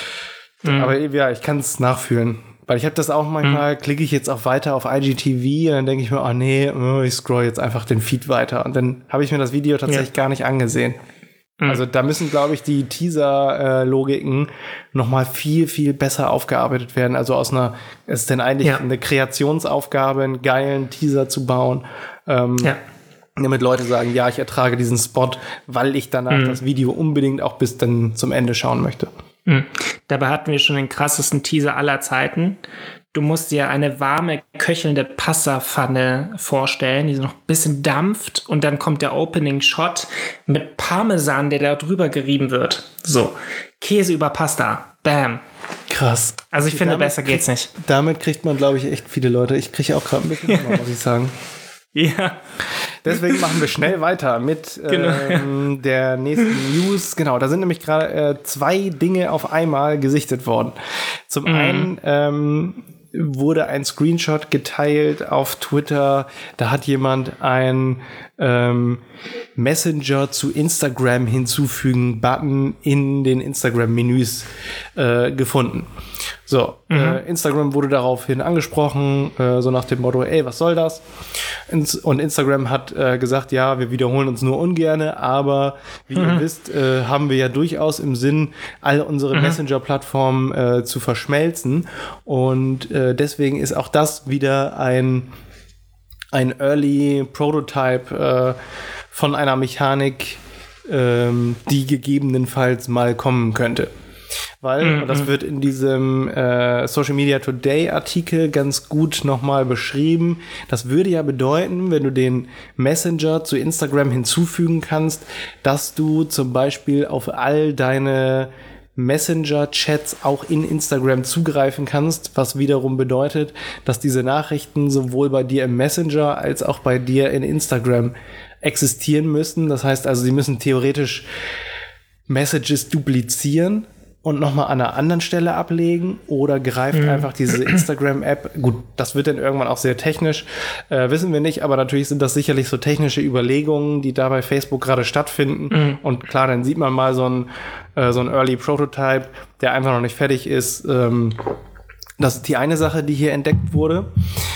Mhm. Aber ja, ich kann es nachfühlen. Weil ich habe das auch manchmal, mhm. klicke ich jetzt auch weiter auf I G T V, und dann denke ich mir, oh nee, ich scroll jetzt einfach den Feed weiter. Und dann habe ich mir das Video tatsächlich ja. gar nicht angesehen. Mhm. Also da müssen, glaube ich, die Teaser-Logiken noch mal viel, viel besser aufgearbeitet werden. Also aus einer, es ist denn eigentlich ja. eine Kreationsaufgabe, einen geilen Teaser zu bauen. Ähm, ja. Damit Leute sagen, ja, ich ertrage diesen Spot, weil ich danach mhm. das Video unbedingt auch bis dann zum Ende schauen möchte. Mhm. Dabei hatten wir schon den krassesten Teaser aller Zeiten. Du musst dir eine warme, köchelnde Pasta-Pfanne vorstellen, die so noch ein bisschen dampft, und dann kommt der Opening-Shot mit Parmesan, der da drüber gerieben wird. So, Käse über Pasta. Bam. Krass. Also ich finde, damit besser geht's nicht. Damit kriegt man, glaube ich, echt viele Leute. Ich kriege auch gerade ein bisschen Hunger, muss ich sagen. Ja. Deswegen machen wir schnell weiter mit genau. ähm, der nächsten News. Genau, da sind nämlich gerade äh, zwei Dinge auf einmal gesichtet worden. Zum mhm. einen ähm, wurde ein Screenshot geteilt auf Twitter. Da hat jemand ein ähm, Messenger zu Instagram hinzufügen Button in den Instagram-Menüs äh, gefunden. So, mhm. äh, Instagram wurde daraufhin angesprochen, äh, so nach dem Motto, ey, was soll das? Ins- und Instagram hat äh, gesagt, ja, wir wiederholen uns nur ungerne, aber wie mhm. ihr wisst, äh, haben wir ja durchaus im Sinn, all unsere mhm. Messenger-Plattformen äh, zu verschmelzen, und äh, deswegen ist auch das wieder ein ein Early Prototype äh, von einer Mechanik, ähm, die gegebenenfalls mal kommen könnte. Weil, mhm. und das wird in diesem äh, Social Media Today Artikel ganz gut nochmal beschrieben, das würde ja bedeuten, wenn du den Messenger zu Instagram hinzufügen kannst, dass du zum Beispiel auf all deine Messenger-Chats auch in Instagram zugreifen kannst, was wiederum bedeutet, dass diese Nachrichten sowohl bei dir im Messenger als auch bei dir in Instagram existieren müssen. Das heißt also, sie müssen theoretisch Messages duplizieren und nochmal an einer anderen Stelle ablegen, oder greift mhm. einfach diese Instagram-App. Gut, das wird dann irgendwann auch sehr technisch, äh, wissen wir nicht, aber natürlich sind das sicherlich so technische Überlegungen, die da bei Facebook gerade stattfinden. Mhm. Und klar, dann sieht man mal so ein, äh, so ein Early Prototype, der einfach noch nicht fertig ist. Ähm, das ist die eine Sache, die hier entdeckt wurde.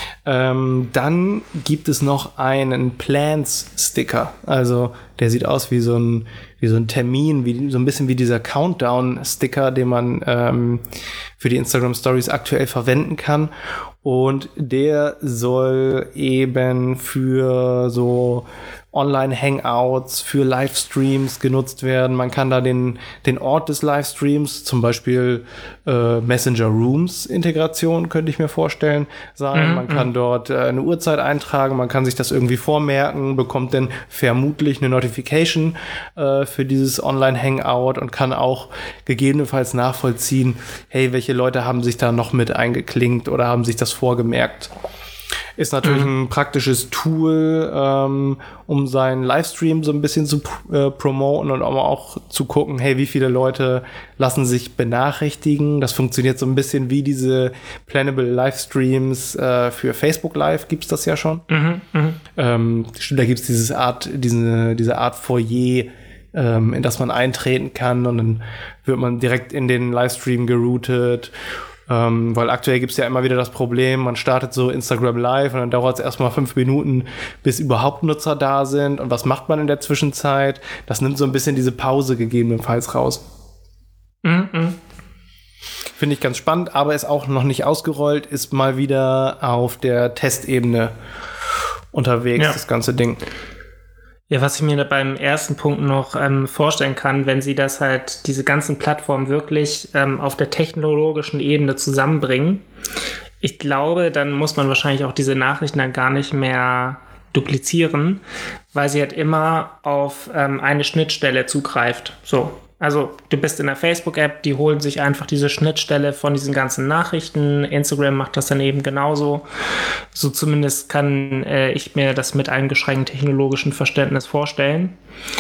Ähm, dann gibt es noch einen Plans-Sticker. Also der sieht aus wie so ein, wie so ein Termin, wie so ein bisschen wie dieser Countdown-Sticker, den man ähm, für die Instagram-Stories aktuell verwenden kann. Und der soll eben für so Online-Hangouts, für Livestreams genutzt werden. Man kann da den, den Ort des Livestreams, zum Beispiel äh, Messenger Rooms Integration, könnte ich mir vorstellen, sein. Mhm. Man kann dort äh, eine Uhrzeit eintragen, man kann sich das irgendwie vormerken, bekommt dann vermutlich eine Notification äh, für dieses Online-Hangout und kann auch gegebenenfalls nachvollziehen, hey, welche Leute haben sich da noch mit eingeklinkt oder haben sich das vorgemerkt. Ist natürlich mhm. ein praktisches Tool, ähm, um seinen Livestream so ein bisschen zu äh, promoten und auch zu gucken, hey, wie viele Leute lassen sich benachrichtigen. Das funktioniert so ein bisschen wie diese Plannable Livestreams äh, für Facebook Live, gibt's das ja schon. Mhm. Mhm. Ähm, da gibt's dieses Art, diese, diese Art Foyer, ähm, in das man eintreten kann, und dann wird man direkt in den Livestream geroutet. Ähm, weil aktuell gibt es ja immer wieder das Problem, man startet so Instagram Live und dann dauert es erstmal fünf Minuten, bis überhaupt Nutzer da sind. Und was macht man in der Zwischenzeit? Das nimmt so ein bisschen diese Pause gegebenenfalls raus. Mhm. Finde ich ganz spannend, aber ist auch noch nicht ausgerollt, ist mal wieder auf der Testebene unterwegs, ja. Das ganze Ding. Ja, was ich mir beim ersten Punkt noch ähm, vorstellen kann, wenn sie das halt, diese ganzen Plattformen wirklich ähm, auf der technologischen Ebene zusammenbringen, ich glaube, dann muss man wahrscheinlich auch diese Nachrichten dann gar nicht mehr duplizieren, weil sie halt immer auf ähm, eine Schnittstelle zugreift. So. Also du bist in der Facebook-App, die holen sich einfach diese Schnittstelle von diesen ganzen Nachrichten. Instagram macht das dann eben genauso. So zumindest kann äh, ich mir das mit eingeschränktem technologischen Verständnis vorstellen.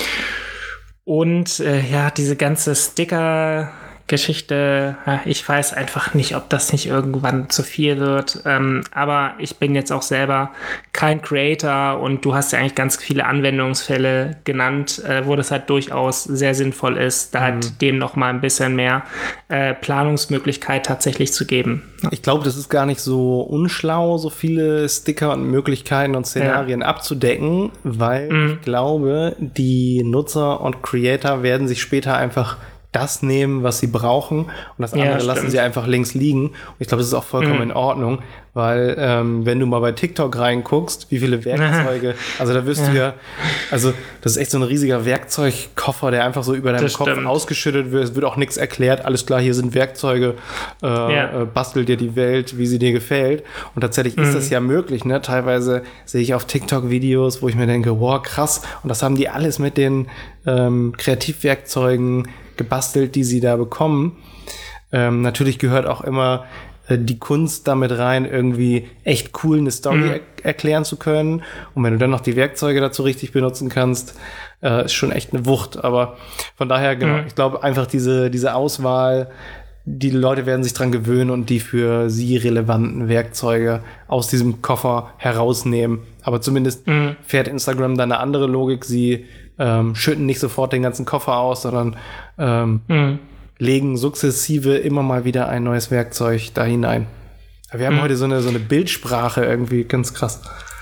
Und äh, ja, diese ganze Sticker- Geschichte, ich weiß einfach nicht, ob das nicht irgendwann zu viel wird, ähm, aber ich bin jetzt auch selber kein Creator und du hast ja eigentlich ganz viele Anwendungsfälle genannt, äh, wo das halt durchaus sehr sinnvoll ist, da mhm. halt dem noch mal ein bisschen mehr äh, Planungsmöglichkeit tatsächlich zu geben. Ich glaube, das ist gar nicht so unschlau, so viele Sticker und Möglichkeiten und Szenarien ja. abzudecken, weil mhm. ich glaube, die Nutzer und Creator werden sich später einfach das nehmen, was sie brauchen, und das andere ja, lassen sie einfach links liegen. Und ich glaube, das ist auch vollkommen mhm. in Ordnung, weil ähm, wenn du mal bei TikTok reinguckst, wie viele Werkzeuge, also da wirst ja. du ja, also das ist echt so ein riesiger Werkzeugkoffer, der einfach so über deinem das Kopf stimmt. ausgeschüttet wird. Es wird auch nichts erklärt, alles klar, hier sind Werkzeuge, äh, ja. äh, bastel dir die Welt, wie sie dir gefällt. Und tatsächlich mhm. ist das ja möglich, ne? Teilweise sehe ich auf TikTok Videos, wo ich mir denke, wow, krass, und das haben die alles mit den ähm, Kreativwerkzeugen gebastelt, die sie da bekommen. Ähm, natürlich gehört auch immer äh, die Kunst damit rein, irgendwie echt cool eine Story mhm. er- erklären zu können. Und wenn du dann noch die Werkzeuge dazu richtig benutzen kannst, äh, ist schon echt eine Wucht. Aber von daher, genau, mhm. ich glaube einfach diese, diese Auswahl, die Leute werden sich dran gewöhnen und die für sie relevanten Werkzeuge aus diesem Koffer herausnehmen. Aber zumindest mhm. fährt Instagram da eine andere Logik. Sie ähm, schütten nicht sofort den ganzen Koffer aus, sondern ähm, mhm. legen sukzessive immer mal wieder ein neues Werkzeug da hinein. Wir haben mhm. heute so eine, so eine Bildsprache irgendwie, ganz krass.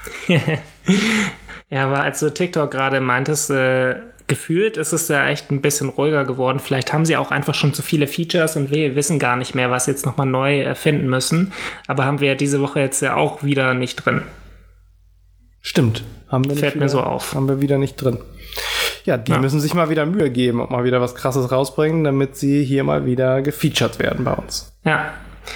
Ja, aber als du TikTok gerade meintest, äh, gefühlt ist es ja echt ein bisschen ruhiger geworden. Vielleicht haben sie auch einfach schon zu viele Features und wir wissen gar nicht mehr, was jetzt nochmal neu erfinden müssen. Aber haben wir ja diese Woche jetzt ja auch wieder nicht drin. Stimmt. Haben wir Fällt wieder, mir so auf. Haben wir wieder nicht drin. Ja, die ja. müssen sich mal wieder Mühe geben und mal wieder was Krasses rausbringen, damit sie hier mal wieder gefeatured werden bei uns. Ja.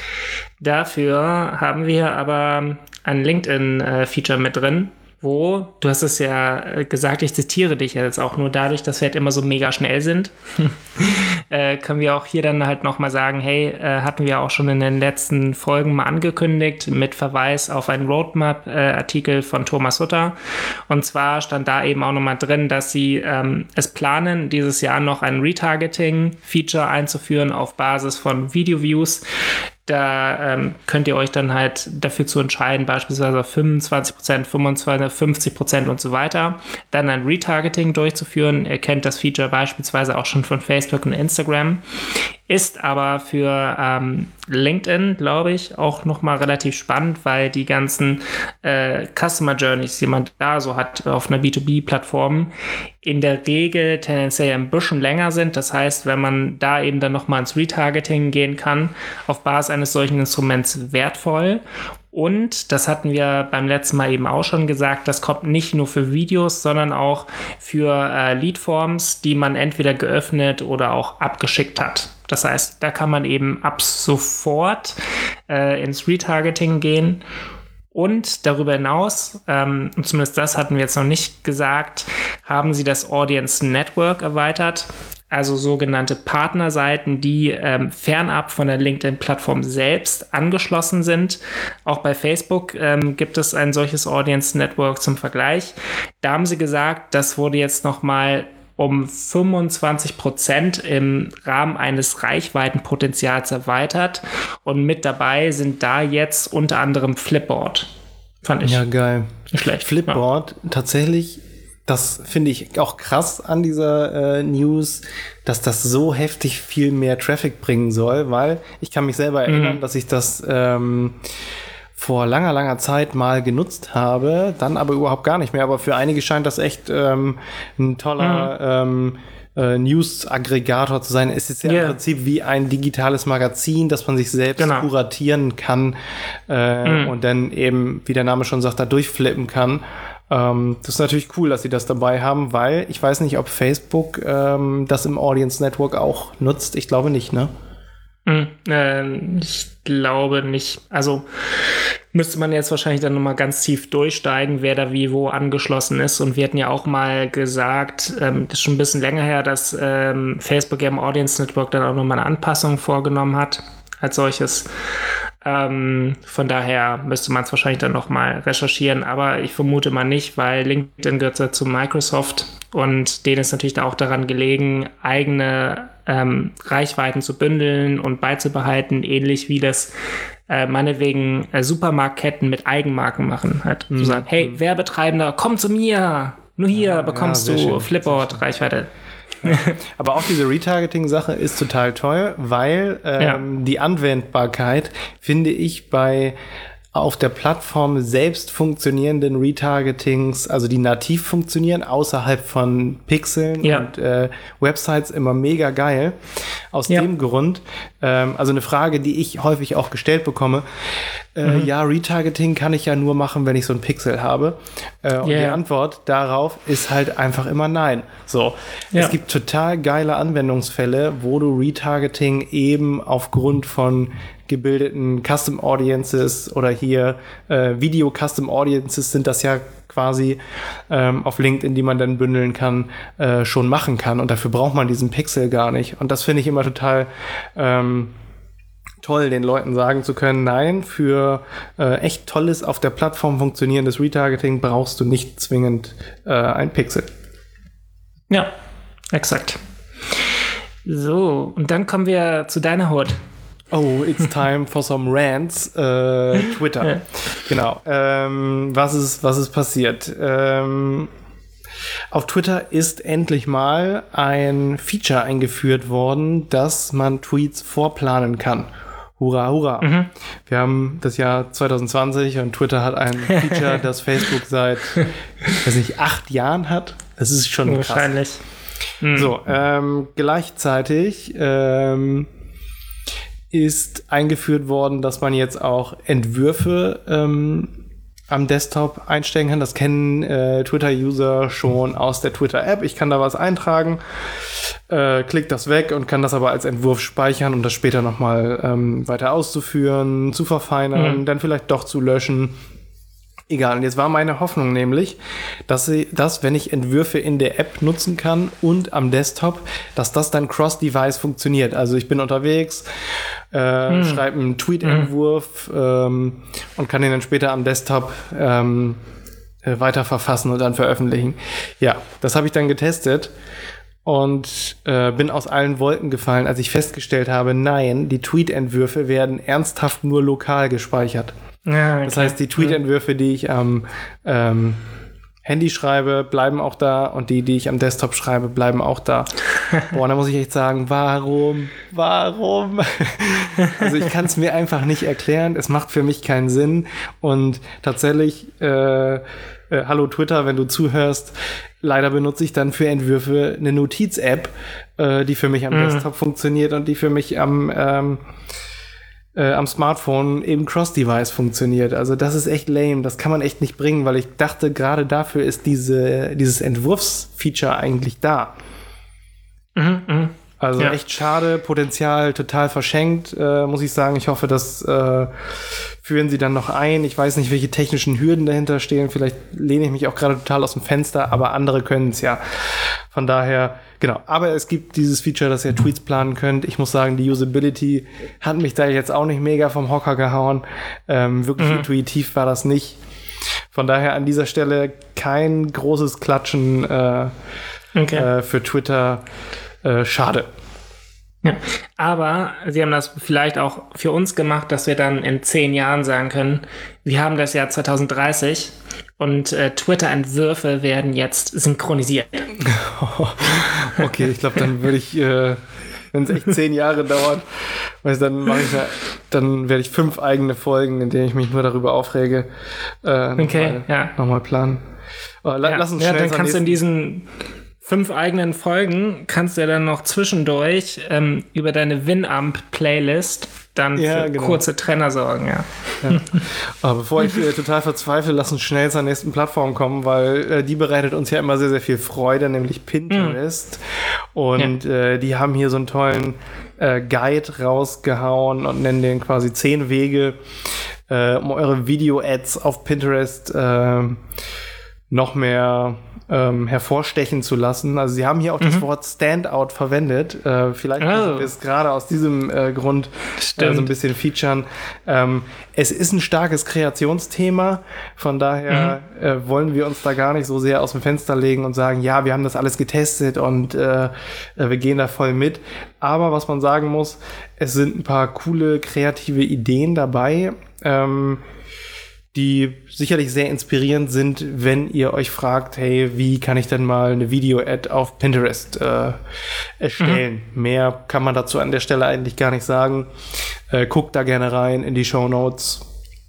Dafür haben wir aber ein LinkedIn-Feature mit drin, wo, du hast es ja gesagt, ich zitiere dich jetzt auch nur dadurch, dass wir halt immer so mega schnell sind, äh, können wir auch hier dann halt nochmal sagen, hey, äh, hatten wir auch schon in den letzten Folgen mal angekündigt, mit Verweis auf einen Roadmap-Artikel äh, von Thomas Hutter. Und zwar stand da eben auch nochmal drin, dass sie ähm, es planen, dieses Jahr noch ein Retargeting-Feature einzuführen auf Basis von Video-Views. Da ähm, könnt ihr euch dann halt dafür zu entscheiden, beispielsweise fünfundzwanzig Prozent, fünfundzwanzig, fünfzig Prozent und so weiter, dann ein Retargeting durchzuführen. Ihr kennt das Feature beispielsweise auch schon von Facebook und Instagram. Ist aber für ähm, LinkedIn, glaube ich, auch nochmal relativ spannend, weil die ganzen äh, Customer Journeys, die man da so hat auf einer B zwei B-Plattform, in der Regel tendenziell ein bisschen länger sind. Das heißt, wenn man da eben dann nochmal ins Retargeting gehen kann, auf Basis eines solchen Instruments wertvoll. Und, das hatten wir beim letzten Mal eben auch schon gesagt, das kommt nicht nur für Videos, sondern auch für äh, Leadforms, die man entweder geöffnet oder auch abgeschickt hat. Das heißt, da kann man eben ab sofort äh, ins Retargeting gehen. Und darüber hinaus, ähm, zumindest das hatten wir jetzt noch nicht gesagt, haben sie das Audience Network erweitert. Also sogenannte Partnerseiten, die ähm, fernab von der LinkedIn-Plattform selbst angeschlossen sind. Auch bei Facebook ähm, gibt es ein solches Audience Network zum Vergleich. Da haben sie gesagt, das wurde jetzt nochmal um fünfundzwanzig Prozent im Rahmen eines Reichweitenpotenzials erweitert. Und mit dabei sind da jetzt unter anderem Flipboard. Fand ich. Ja, geil. Nicht schlecht. Flipboard, ja. Tatsächlich das finde ich auch krass an dieser äh, News, dass das so heftig viel mehr Traffic bringen soll, weil ich kann mich selber erinnern, mhm. dass ich das ähm, vor langer, langer Zeit mal genutzt habe, dann aber überhaupt gar nicht mehr. Aber für einige scheint das echt ähm, ein toller mhm. ähm, äh, News-Aggregator zu sein. Es ist ja yeah. im Prinzip wie ein digitales Magazin, das man sich selbst genau. kuratieren kann äh, mhm. und dann eben, wie der Name schon sagt, da durchflippen kann. Ähm, das ist natürlich cool, dass sie das dabei haben, weil ich weiß nicht, ob Facebook ähm, das im Audience Network auch nutzt. Ich glaube nicht, ne? Mhm. Ähm, ich glaube nicht. Also müsste man jetzt wahrscheinlich dann nochmal ganz tief durchsteigen, wer da wie wo angeschlossen ist. Und wir hatten ja auch mal gesagt, ähm, das ist schon ein bisschen länger her, dass ähm, Facebook ja im Audience Network dann auch nochmal eine Anpassung vorgenommen hat als solches. Ähm, von daher müsste man es wahrscheinlich dann nochmal recherchieren, aber ich vermute mal nicht, weil LinkedIn gehört ja zu Microsoft und denen ist natürlich da auch daran gelegen, eigene ähm, Reichweiten zu bündeln und beizubehalten, ähnlich wie das äh, meinetwegen äh, Supermarktketten mit Eigenmarken machen. Halt mhm. zu sagen, hey, Werbetreibender, komm zu mir, nur hier ja, bekommst ja, du Flipboard-Reichweite. Ja. Aber auch diese Retargeting-Sache ist total toll, weil ähm, ja. die Anwendbarkeit, finde ich, bei auf der Plattform selbst funktionierenden Retargetings, also die nativ funktionieren, außerhalb von Pixeln ja. und äh, Websites immer mega geil. Aus ja. dem Grund, ähm, also eine Frage, die ich häufig auch gestellt bekomme, äh, mhm. ja, Retargeting kann ich ja nur machen, wenn ich so ein Pixel habe. Äh, und yeah. die Antwort darauf ist halt einfach immer nein. So, ja. es gibt total geile Anwendungsfälle, wo du Retargeting eben aufgrund von gebildeten Custom Audiences oder hier äh, Video Custom Audiences sind das ja quasi ähm, auf LinkedIn, die man dann bündeln kann, äh, schon machen kann. Und dafür braucht man diesen Pixel gar nicht. Und das finde ich immer total ähm, toll, den Leuten sagen zu können, nein, für äh, echt tolles, auf der Plattform funktionierendes Retargeting brauchst du nicht zwingend äh, ein Pixel. Ja, exakt. So, und dann kommen wir zu deiner Hut. Oh, it's time for some rants. Äh, Twitter. Ja. Genau. Ähm, was ist, was ist passiert? Ähm, auf Twitter ist endlich mal ein Feature eingeführt worden, dass man Tweets vorplanen kann. Hurra, hurra. Mhm. Wir haben das Jahr zwanzig zwanzig und Twitter hat ein Feature, das Facebook seit, weiß nicht, acht Jahren hat. Das ist schon krass. Wahrscheinlich. Mhm. So, ähm, gleichzeitig ähm, ist eingeführt worden, dass man jetzt auch Entwürfe ähm, am Desktop einstellen kann. Das kennen äh, Twitter-User schon aus der Twitter-App. Ich kann da was eintragen, äh, klick das weg und kann das aber als Entwurf speichern, um das später nochmal ähm, weiter auszuführen, zu verfeinern, mhm. dann vielleicht doch zu löschen. Egal, und jetzt war meine Hoffnung nämlich, dass sie, dass, wenn ich Entwürfe in der App nutzen kann und am Desktop, dass das dann cross-device funktioniert. Also ich bin unterwegs, äh, hm. schreibe einen Tweet-Entwurf hm. ähm, und kann den dann später am Desktop ähm, äh, weiter verfassen und dann veröffentlichen. Ja, das habe ich dann getestet und äh, bin aus allen Wolken gefallen, als ich festgestellt habe, nein, die Tweet-Entwürfe werden ernsthaft nur lokal gespeichert. Ja, okay. Das heißt, die Tweet-Entwürfe, die ich am ähm, Handy schreibe, bleiben auch da und die, die ich am Desktop schreibe, bleiben auch da. Boah, da muss ich echt sagen, warum? Warum? Also ich kann es mir einfach nicht erklären. Es macht für mich keinen Sinn. Und tatsächlich, äh, äh, hallo Twitter, wenn du zuhörst, leider benutze ich dann für Entwürfe eine Notiz-App, äh, die für mich am mhm. Desktop funktioniert und die für mich am ähm, Äh, am Smartphone eben Cross-Device funktioniert. Also das ist echt lame. Das kann man echt nicht bringen, weil ich dachte, gerade dafür ist diese, dieses Entwurfsfeature eigentlich da. Mhm, mh. Also ja. echt schade, Potenzial total verschenkt, äh, muss ich sagen. Ich hoffe, das äh, führen sie dann noch ein. Ich weiß nicht, welche technischen Hürden dahinter stehen. Vielleicht lehne ich mich auch gerade total aus dem Fenster, aber andere können es ja. Von daher, genau. Aber es gibt dieses Feature, dass ihr Tweets planen könnt. Ich muss sagen, die Usability hat mich da jetzt auch nicht mega vom Hocker gehauen. Ähm, wirklich mhm. intuitiv war das nicht. Von daher an dieser Stelle kein großes Klatschen äh, okay. äh, für Twitter. Äh, schade. Ja, aber sie haben das vielleicht auch für uns gemacht, dass wir dann in zehn Jahren sagen können, wir haben das Jahr zwanzig dreißig und äh, Twitter-Entwürfe werden jetzt synchronisiert. Okay, ich glaube, dann würde ich, äh, wenn es echt zehn Jahre dauert, weiß, dann mache ich ja, dann werde ich fünf eigene Folgen, in denen ich mich nur darüber aufrege, äh, okay, nochmal ja. noch planen. Oh, la- ja, lass uns ja, schnell dann kannst du in diesen fünf eigenen Folgen kannst du ja dann noch zwischendurch ähm, über deine Winamp-Playlist dann ja, für genau. kurze Trenner sorgen, ja. ja. Aber bevor ich äh, total verzweifle, lass uns schnell zur nächsten Plattform kommen, weil äh, die bereitet uns ja immer sehr, sehr viel Freude, nämlich Pinterest. Mhm. Und ja. äh, die haben hier so einen tollen äh, Guide rausgehauen und nennen den quasi zehn Wege, äh, um eure Video-Ads auf Pinterest äh, noch mehr ähm, hervorstechen zu lassen. Also sie haben hier auch mhm. das Wort Standout verwendet. Äh, vielleicht müssen oh. wir es gerade aus diesem äh, Grund äh, so ein bisschen featuren. Ähm, es ist ein starkes Kreationsthema, von daher mhm. äh, wollen wir uns da gar nicht so sehr aus dem Fenster legen und sagen, ja, wir haben das alles getestet und äh, wir gehen da voll mit. Aber was man sagen muss, es sind ein paar coole kreative Ideen dabei, ähm, die sicherlich sehr inspirierend sind, wenn ihr euch fragt, hey, wie kann ich denn mal eine Video-Ad auf Pinterest äh, erstellen? Mhm. Mehr kann man dazu an der Stelle eigentlich gar nicht sagen. Äh, guckt da gerne rein in die Shownotes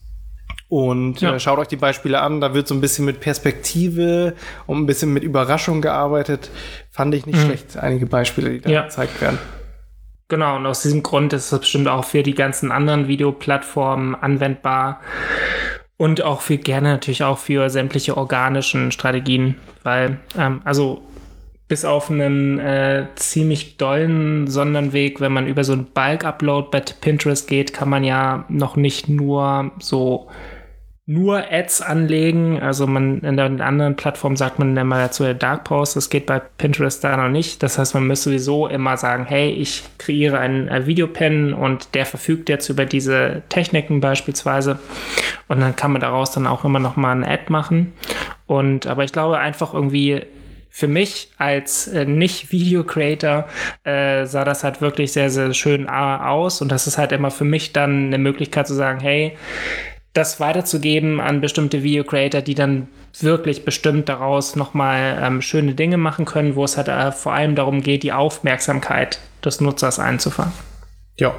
und ja. äh, schaut euch die Beispiele an. Da wird so ein bisschen mit Perspektive und ein bisschen mit Überraschung gearbeitet. Fand ich nicht mhm. schlecht, einige Beispiele, die da ja. gezeigt werden. Genau, und aus diesem Grund ist es bestimmt auch für die ganzen anderen Videoplattformen anwendbar. Und auch für gerne natürlich auch für sämtliche organischen Strategien, weil, ähm, also bis auf einen äh, ziemlich dollen Sonderweg, wenn man über so einen Bulk-Upload bei Pinterest geht, kann man ja noch nicht nur so nur Ads anlegen. Also man in der anderen Plattform sagt man immer dazu der Dark Post, das geht bei Pinterest da noch nicht. Das heißt, man müsste sowieso immer sagen, hey, ich kreiere einen äh, Videopin und der verfügt jetzt über diese Techniken beispielsweise. Und dann kann man daraus dann auch immer noch mal eine Ad machen. Und aber ich glaube einfach irgendwie für mich als äh, Nicht-Video-Creator äh, sah das halt wirklich sehr, sehr schön aus. Und das ist halt immer für mich dann eine Möglichkeit zu sagen, hey, das weiterzugeben an bestimmte Video-Creator, die dann wirklich bestimmt daraus nochmal ähm, schöne Dinge machen können, wo es halt äh, vor allem darum geht, die Aufmerksamkeit des Nutzers einzufangen. Ja.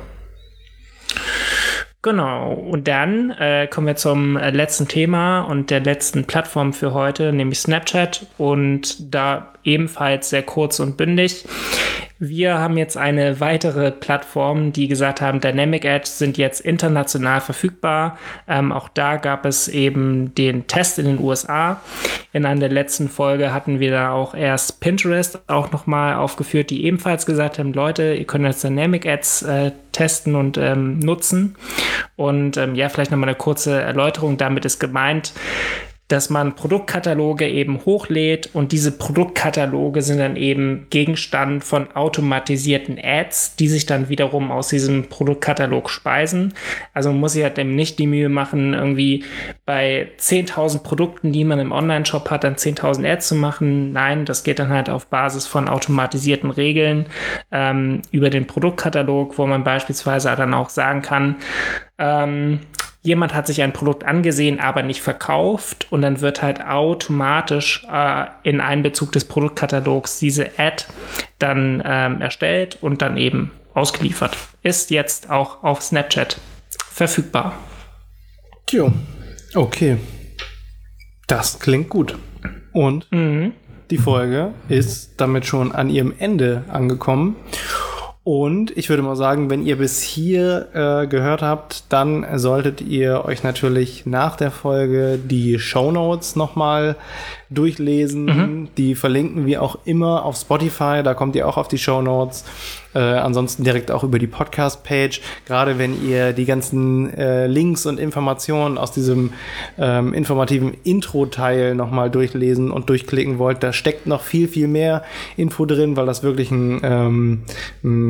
Genau, und dann äh, kommen wir zum äh, letzten Thema und der letzten Plattform für heute, nämlich Snapchat, und da ebenfalls sehr kurz und bündig. Wir haben jetzt eine weitere Plattform, die gesagt haben, Dynamic Ads sind jetzt international verfügbar. Ähm, auch da gab es eben den Test in den U S A. In einer der letzten Folge hatten wir da auch erst Pinterest auch nochmal aufgeführt, die ebenfalls gesagt haben, Leute, ihr könnt jetzt Dynamic Ads äh, testen und ähm, nutzen. Und ähm, ja, vielleicht nochmal eine kurze Erläuterung. Damit ist gemeint, dass man Produktkataloge eben hochlädt und diese Produktkataloge sind dann eben Gegenstand von automatisierten Ads, die sich dann wiederum aus diesem Produktkatalog speisen. Also man muss sich halt eben nicht die Mühe machen, irgendwie bei zehntausend Produkten, die man im Online-Shop hat, dann zehntausend Ads zu machen. Nein, das geht dann halt auf Basis von automatisierten Regeln ähm, über den Produktkatalog, wo man beispielsweise dann auch sagen kann, ähm, jemand hat sich ein Produkt angesehen, aber nicht verkauft, und dann wird halt automatisch äh, in Einbezug des Produktkatalogs diese Ad dann ähm, erstellt und dann eben ausgeliefert. Ist jetzt auch auf Snapchat verfügbar. Tjo, okay. Das klingt gut. Und mhm. die Folge ist damit schon an ihrem Ende angekommen. Und ich würde mal sagen, wenn ihr bis hier äh, gehört habt, dann solltet ihr euch natürlich nach der Folge die Shownotes nochmal durchlesen. Mhm. Die verlinken wir auch immer auf Spotify, da kommt ihr auch auf die Shownotes. Äh, ansonsten direkt auch über die Podcast-Page. Gerade wenn ihr die ganzen äh, Links und Informationen aus diesem ähm, informativen Intro-Teil nochmal durchlesen und durchklicken wollt, da steckt noch viel, viel mehr Info drin, weil das wirklich ein, ähm, ein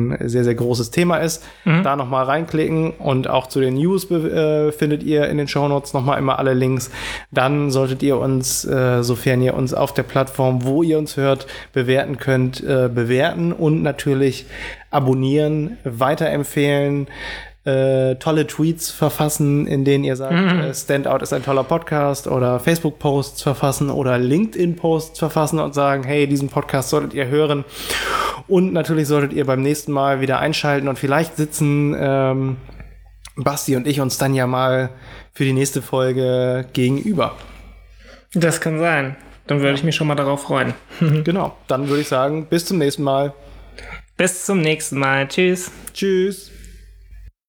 ein sehr, sehr großes Thema ist. Mhm. Da nochmal reinklicken und auch zu den News äh, findet ihr in den Shownotes nochmal immer alle Links. Dann solltet ihr uns, äh, sofern ihr uns auf der Plattform, wo ihr uns hört, bewerten könnt, äh, bewerten und natürlich abonnieren, weiterempfehlen, Äh, tolle Tweets verfassen, in denen ihr sagt, mhm. äh, Standout ist ein toller Podcast, oder Facebook-Posts verfassen oder LinkedIn-Posts verfassen und sagen, hey, diesen Podcast solltet ihr hören. Und natürlich solltet ihr beim nächsten Mal wieder einschalten und vielleicht sitzen ähm, Basti und ich uns dann ja mal für die nächste Folge gegenüber. Das kann sein. Dann würde ich mich schon mal darauf freuen. Genau. Dann würde ich sagen, bis zum nächsten Mal. Bis zum nächsten Mal. Tschüss. Tschüss.